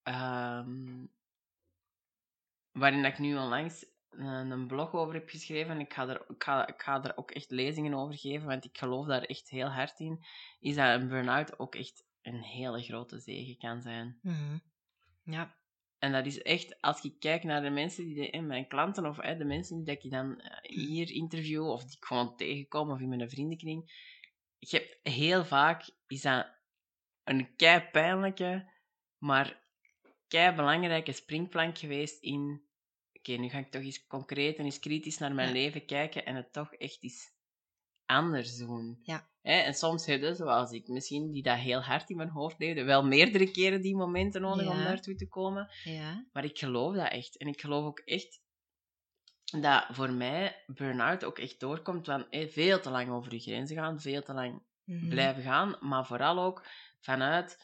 waarin ik nu onlangs een blog over heb geschreven. En ik ga er ook echt lezingen over geven, want ik geloof daar echt heel hard in. Is dat een burn-out ook echt een hele grote zegen kan zijn. Mm-hmm. Ja. En dat is echt, als ik kijk naar de mensen, mijn klanten of de mensen die ik dan hier interview of die ik gewoon tegenkom of in mijn vriendenkring, ik heb heel vaak is dat een kei pijnlijke, maar kei belangrijke springplank geweest in oké, nu ga ik toch eens concreet en eens kritisch naar mijn leven kijken en het toch echt eens anders doen. Ja. En soms heb je, zoals ik misschien, die dat heel hard in mijn hoofd leefde, wel meerdere keren die momenten nodig om daartoe te komen. Ja. Maar ik geloof dat echt. En ik geloof ook echt dat voor mij burn-out ook echt doorkomt van veel te lang over je grenzen gaan, veel te lang blijven gaan, maar vooral ook vanuit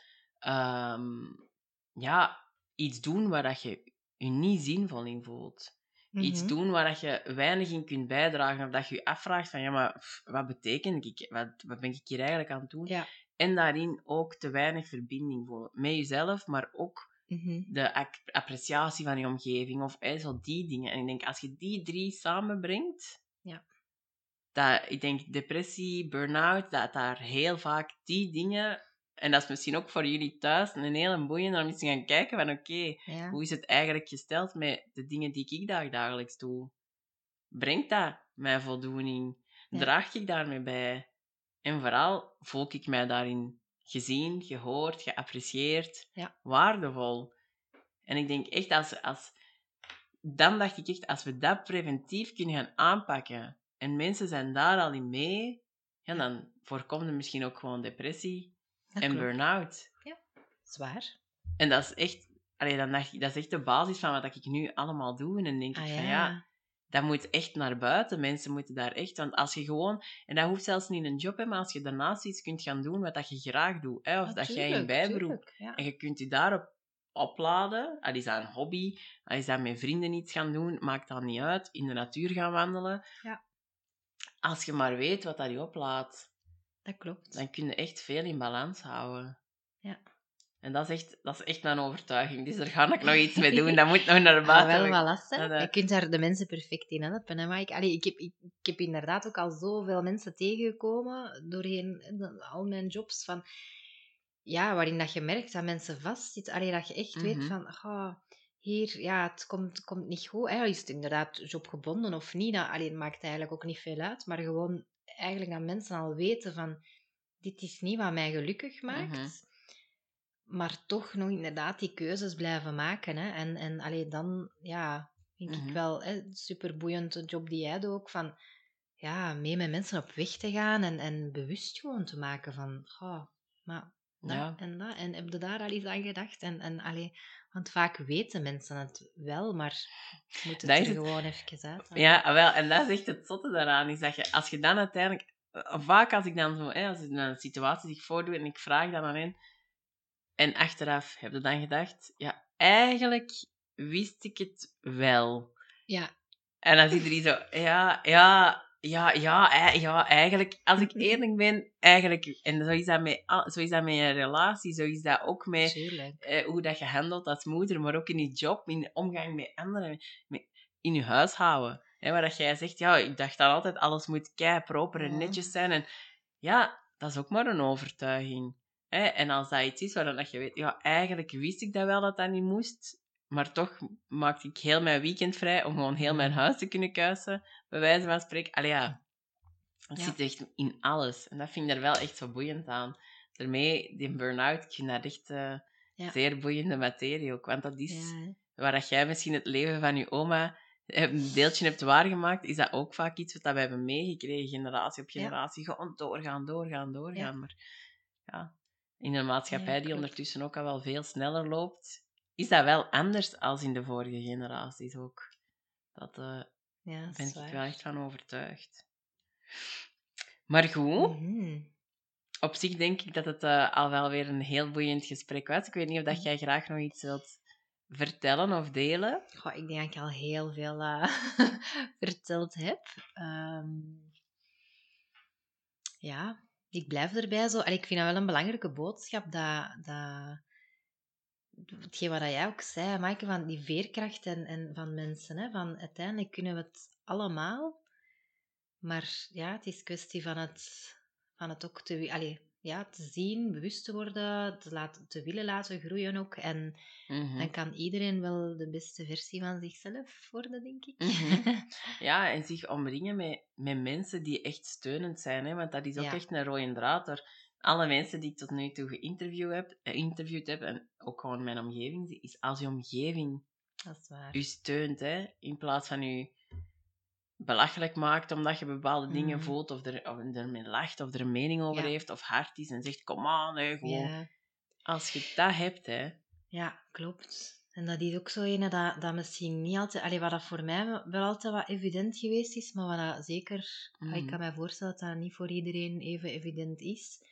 iets doen waar dat je je niet zinvol in voelt. Iets doen waar dat je weinig in kunt bijdragen, of dat je je afvraagt van, ja, maar wat betekent ik? Wat ben ik hier eigenlijk aan het doen? Ja. En daarin ook te weinig verbinding voelen. Met jezelf, maar ook de appreciatie van je omgeving, of zo die dingen. En ik denk, als je die 3 samenbrengt, ik denk depressie, burn-out, dat daar heel vaak die dingen... En dat is misschien ook voor jullie thuis een hele boeiende om eens te gaan kijken van oké, hoe is het eigenlijk gesteld met de dingen die ik dagelijks doe? Brengt dat mij voldoening? Draag ik daarmee bij? En vooral, voel ik mij daarin gezien, gehoord, geapprecieerd, waardevol? En ik denk echt, dan dacht ik echt, als we dat preventief kunnen gaan aanpakken en mensen zijn daar al in mee, dan voorkomt er misschien ook gewoon depressie en burn-out. Ja, zwaar. En dat is echt, dan dacht ik, dat is echt de basis van wat ik nu allemaal doe. En dan denk ik van dat moet echt naar buiten. Mensen moeten daar echt, want als je gewoon, en dat hoeft zelfs niet een job, maar als je daarnaast iets kunt gaan doen wat je graag doet, of dat jij een bijberoep, en je kunt je daarop opladen, al is dat een hobby, al is dat met vrienden iets gaan doen, maakt dat niet uit, in de natuur gaan wandelen. Ja. Als je maar weet wat dat je oplaadt, dat klopt. Dan kun je echt veel in balans houden. Ja. En dat is echt mijn overtuiging. Dus daar ga ik nog iets mee doen. Dat moet nog naar buiten. Wel lastig. Je kunt daar de mensen perfect in helpen. Hè? Maar ik heb inderdaad ook al zoveel mensen tegengekomen doorheen al mijn jobs. Waarin dat je merkt dat mensen vastzitten. Dat je echt weet van... hier, het komt niet goed. Is het inderdaad jobgebonden of niet? Dat maakt eigenlijk ook niet veel uit. Maar gewoon eigenlijk dat mensen al weten van... Dit is niet wat mij gelukkig maakt. Maar toch nog inderdaad die keuzes blijven maken. Hè. En dan vind ik wel super boeiend job die jij doet ook. Van mee met mensen op weg te gaan en bewust gewoon te maken van... En heb je daar al iets aan gedacht? Want vaak weten mensen het wel, maar moeten het er gewoon even uit. Ja, wel, en dat is echt het zotte daaraan. Is dat als je dan uiteindelijk... Vaak als ik dan zo... als er een situatie zich voordoet en ik vraag dan aan hen... En achteraf heb je dan gedacht... Ja, eigenlijk wist ik het wel. Ja. En dan zit er die zo... Ja, eigenlijk, als ik eerlijk ben, eigenlijk... En zo is dat met je relatie, zo is dat ook met hoe dat je handelt als moeder, maar ook in je job, in de omgang met anderen, in je huishouden. Waar dat jij zegt, ik dacht dan altijd, alles moet kei proper en netjes zijn. En dat is ook maar een overtuiging. En als dat iets is waar dat je weet, eigenlijk wist ik dat wel dat dat niet moest... Maar toch maakte ik heel mijn weekend vrij om gewoon heel mijn huis te kunnen kuisen, bij wijze van spreken. Het zit echt in alles. En dat vind ik er wel echt zo boeiend aan. Daarmee, die burn-out, ik vind dat echt zeer boeiende materie ook. Want dat is waar dat jij misschien het leven van je oma een deeltje hebt waargemaakt, is dat ook vaak iets wat we hebben meegekregen, generatie op Ja. generatie. Gewoon doorgaan. Ja. Maar ja, in een maatschappij die klopt. ondertussen ook al wel veel sneller loopt, is dat wel anders als in de vorige generaties ook. Dat Ja, dat ben is ik waar. wel echt van overtuigd. Maar goed, Mhm. op zich denk ik dat het al wel weer een heel boeiend gesprek was. Ik weet niet of dat jij graag nog iets wilt vertellen of delen. Goh, ik denk dat ik al heel veel verteld heb. Ja, ik blijf erbij zo. En ik vind dat wel een belangrijke boodschap, hetgeen wat jij ook zei, Maaike, van die veerkracht en van mensen. Hè, van uiteindelijk kunnen we het allemaal, maar ja, het is kwestie van het ook te zien, bewust te worden, te willen laten groeien ook. En dan kan iedereen wel de beste versie van zichzelf worden, denk ik. Ja, en zich omringen met mensen die echt steunend zijn. Hè? Want dat is ook Ja. echt een rode draad door alle mensen die ik tot nu toe geïnterviewd heb, en ook gewoon mijn omgeving, is als je omgeving Dat is waar. u steunt, hè, in plaats van u belachelijk maakt omdat je bepaalde dingen voelt, of ermee lacht, of er een mening over heeft, of hard is en zegt, kom aan, hè, gewoon. Ja. Als je dat hebt, hè. Ja, klopt. En dat is ook zo ene dat misschien niet altijd... Allee, wat dat voor mij wel altijd wat evident geweest is, maar wat dat zeker... Ik kan mij voorstellen dat dat niet voor iedereen even evident is.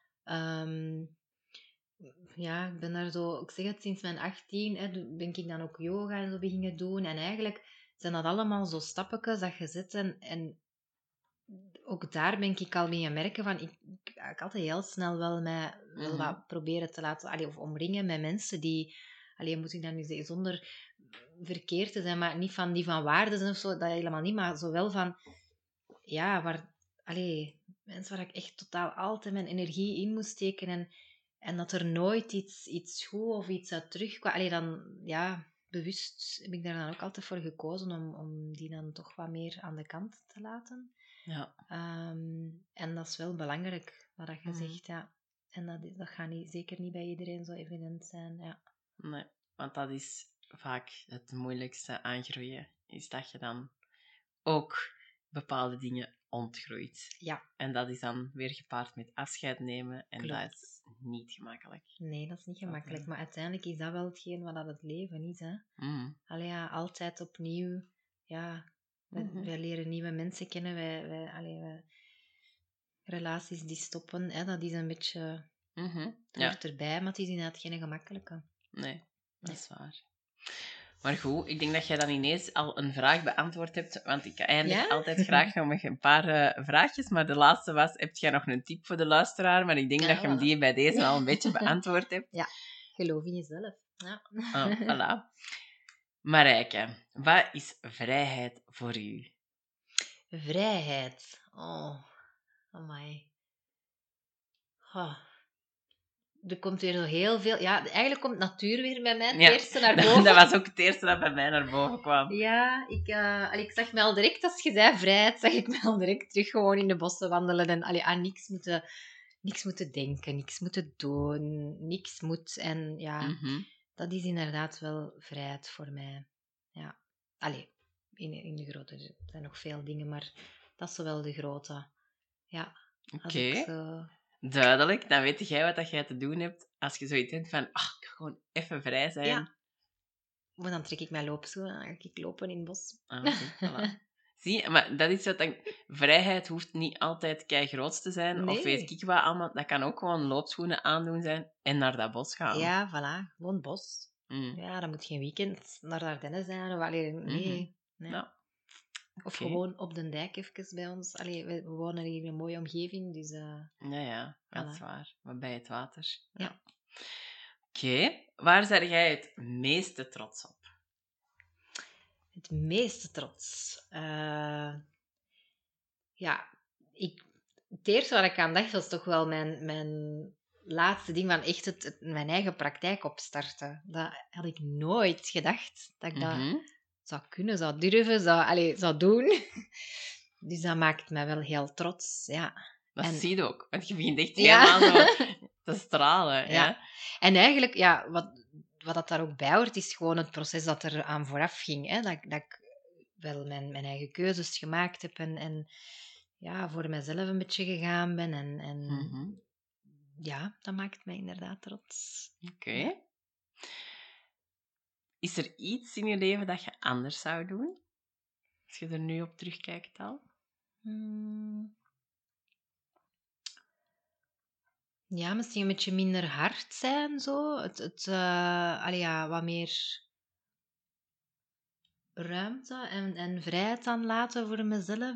Ja, ik ben daar zo... Ik zeg het, sinds mijn 18 ben ik dan ook yoga en zo beginnen doen. En eigenlijk zijn dat allemaal zo stappetjes dat je zet. En ook daar ben ik al mee merken van... Ik altijd heel snel wel wat proberen te laten... of omringen met mensen die... moet ik dan nu zeggen, zonder verkeerd te zijn, maar niet van die van waarde zijn of zo, dat helemaal niet, maar zo wel van... Ja, mensen waar ik echt totaal altijd mijn energie in moest steken en dat er nooit iets goed of iets uit terugkwam. Dan, ja, bewust heb ik daar dan ook altijd voor gekozen om die dan toch wat meer aan de kant te laten. Ja. En dat is wel belangrijk, wat je zegt, ja. En dat gaat zeker niet bij iedereen zo evident zijn, ja. Nee, want dat is vaak het moeilijkste aan groeien, is dat je dan ook bepaalde dingen ontgroeit. Ja. En dat is dan weer gepaard met afscheid nemen, en Klopt. dat is niet gemakkelijk. Nee, dat is niet gemakkelijk. Maar uiteindelijk is dat wel hetgeen wat dat het leven is, hè. Altijd opnieuw. Ja, wij leren nieuwe mensen kennen. Wij relaties die stoppen, hè, dat is een beetje... Het hoort erbij, maar het is inderdaad geen gemakkelijke. Nee, dat is waar. Maar goed, ik denk dat jij dan ineens al een vraag beantwoord hebt, want ik eindig altijd graag nog met een paar vraagjes, maar de laatste was, heb jij nog een tip voor de luisteraar? Maar ik denk dat je hem die bij deze al een beetje beantwoord hebt. Ja, geloof in jezelf. Ja. Voilà. Marijke, wat is vrijheid voor u? Vrijheid. Oh, amai. Er komt weer zo heel veel... Ja, eigenlijk komt natuur weer bij mij het eerste naar boven. Dat was ook het eerste dat bij mij naar boven kwam. Ja, ik zag mij al direct, als je zei vrijheid, zag ik mij al direct terug gewoon in de bossen wandelen en aan niks moeten denken, niks moeten doen, niks moet. En ja, dat is inderdaad wel vrijheid voor mij. Ja. In de grote... Er zijn nog veel dingen, maar dat is wel de grote. Ja. Oké. Duidelijk. Dan weet jij wat jij te doen hebt als je zoiets denkt van, ik ga gewoon even vrij zijn. Ja. Maar dan trek ik mijn loopschoenen en dan ga ik lopen in het bos. Voilà. Zie, maar dat is wat vrijheid hoeft niet altijd keigroot te zijn. Nee. Of weet ik wat allemaal. Dat kan ook gewoon loopschoenen aandoen zijn en naar dat bos gaan. Ja, voilà. Gewoon bos. Ja, dat moet geen weekend naar de Ardennen zijn. Of, nee. Nou, of gewoon op de dijk even bij ons. We wonen hier in een mooie omgeving, dus... Ja, dat is waar. Maar bij het water. Ja. Oké. Waar ben jij het meeste trots op? Het meeste trots? Het eerste wat ik aan dacht was toch wel mijn laatste ding van echt mijn eigen praktijk opstarten. Dat had ik nooit gedacht dat ik dat zou kunnen, zou durven, zou doen. Dus dat maakt mij wel heel trots, ja. Dat zie je ook, want je begint echt helemaal zo te stralen. Ja. En eigenlijk, wat dat daar ook bij hoort, is gewoon het proces dat er aan vooraf ging. Hè? Dat wel mijn eigen keuzes gemaakt heb en ja, voor mezelf een beetje gegaan ben. En ja, dat maakt mij inderdaad trots. Oké. Ja. Is er iets in je leven dat je anders zou doen? Als je er nu op terugkijkt al? Ja, misschien een beetje minder hard zijn, zo. Wat meer ruimte en vrijheid aan laten voor mezelf.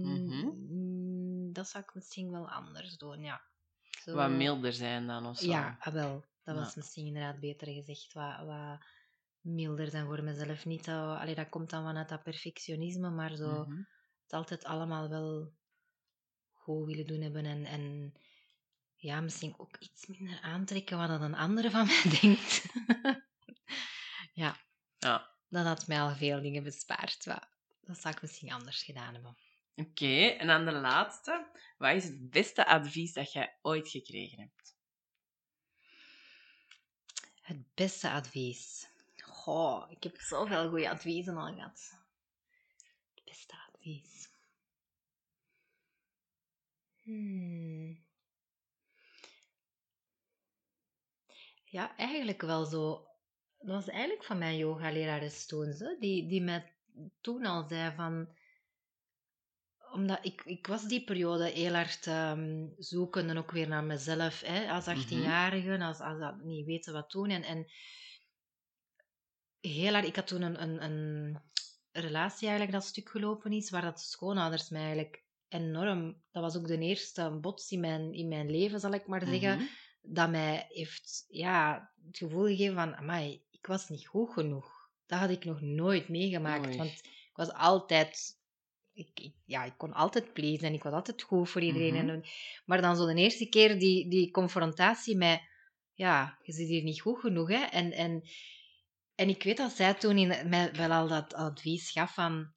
En dat zou ik misschien wel anders doen, ja. Zo, Wat milder zijn dan of zo? ja, wel. Dat Ja. was misschien inderdaad beter gezegd. Wat milder zijn voor mezelf. Niet zo, dat komt dan vanuit dat perfectionisme, maar zo het altijd allemaal wel goed willen doen hebben. En ja, misschien ook iets minder aantrekken wat een andere van mij denkt. Ja. Dat had mij al veel dingen bespaard. Dat zou ik misschien anders gedaan hebben. Oké, en dan de laatste. Wat is het beste advies dat jij ooit gekregen hebt? Het beste advies. Goh, ik heb zoveel goede adviezen al gehad. Het beste advies. Ja, eigenlijk wel zo. Dat was eigenlijk van mijn yoga-lerares toen, die mij toen al zei van... Omdat ik was die periode heel hard zoeken en ook weer naar mezelf, als 18-jarige, als dat niet weten wat doen. En heel hard, ik had toen een relatie eigenlijk dat stuk gelopen is, waar dat schoonouders mij eigenlijk enorm... Dat was ook de eerste bots in mijn leven, zal ik maar zeggen, dat mij heeft het gevoel gegeven van, amai, ik was niet goed genoeg. Dat had ik nog nooit meegemaakt, want ik was altijd... Ik kon altijd pleasen en ik was altijd goed voor iedereen. Maar dan zo de eerste keer die confrontatie met... Ja, je zit hier niet goed genoeg, hè. En ik weet dat zij toen mij wel al dat advies gaf van...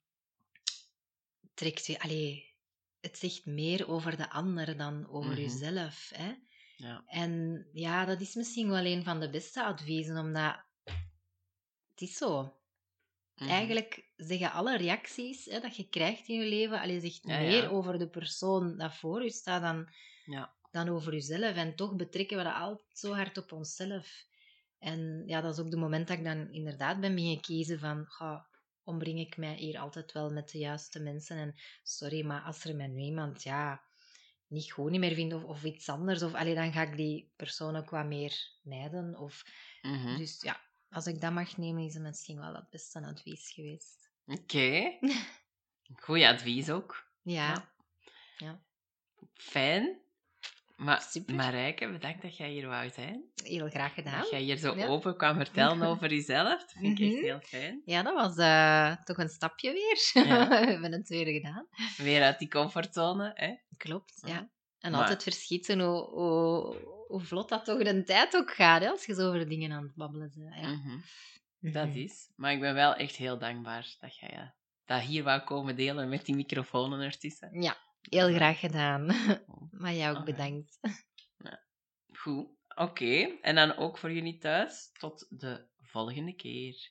Het zegt meer over de ander dan over jezelf, hè. Ja. En ja, dat is misschien wel een van de beste adviezen, omdat... Het is zo... Eigenlijk zeggen alle reacties dat je krijgt in je leven, zegt meer over de persoon dat voor je staat dan over jezelf. En toch betrekken we dat altijd zo hard op onszelf. En ja, dat is ook de moment dat ik dan inderdaad ben beginnen kiezen van, omring ik mij hier altijd wel met de juiste mensen. En sorry, maar als er mij nu iemand niet goed meer vindt of iets anders, dan ga ik die persoon ook wat meer mijden. Dus ja... Als ik dat mag nemen, is het misschien wel het beste advies geweest. Oké. Goeie advies ook. Ja. Fijn. Maar super. Marijke, bedankt dat jij hier wou zijn. Heel graag gedaan. Dat jij hier zo open kwam vertellen over jezelf. Dat vind ik echt heel fijn. Ja, dat was toch een stapje weer. Ja. We hebben het weer gedaan. Weer uit die comfortzone, hè? Klopt, ja. En altijd verschieten hoe vlot dat toch de tijd ook gaat, hè, als je zo over dingen aan het babbelen bent. Ja. Dat is. Maar ik ben wel echt heel dankbaar dat jij dat hier wou komen delen met die microfoons ertussen. Ja, heel graag gedaan. Maar jij ook bedankt. Ja. Goed, oké. En dan ook voor jullie thuis. Tot de volgende keer.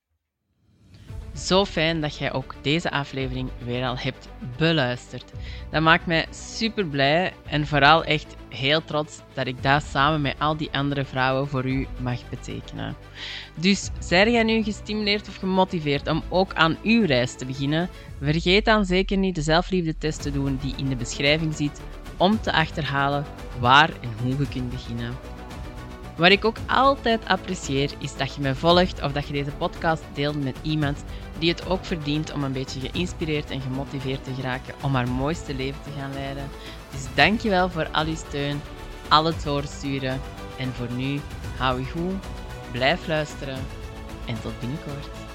Zo fijn dat jij ook deze aflevering weer al hebt beluisterd. Dat maakt mij super blij en vooral echt heel trots dat ik dat samen met al die andere vrouwen voor u mag betekenen. Dus zijn jij nu gestimuleerd of gemotiveerd om ook aan uw reis te beginnen? Vergeet dan zeker niet de zelfliefdetest te doen die in de beschrijving zit om te achterhalen waar en hoe je kunt beginnen. Wat ik ook altijd apprecieer, is dat je me volgt of dat je deze podcast deelt met iemand die het ook verdient om een beetje geïnspireerd en gemotiveerd te geraken om haar mooiste leven te gaan leiden. Dus dankjewel voor al uw steun, al het doorsturen. En voor nu, hou je goed, blijf luisteren en tot binnenkort.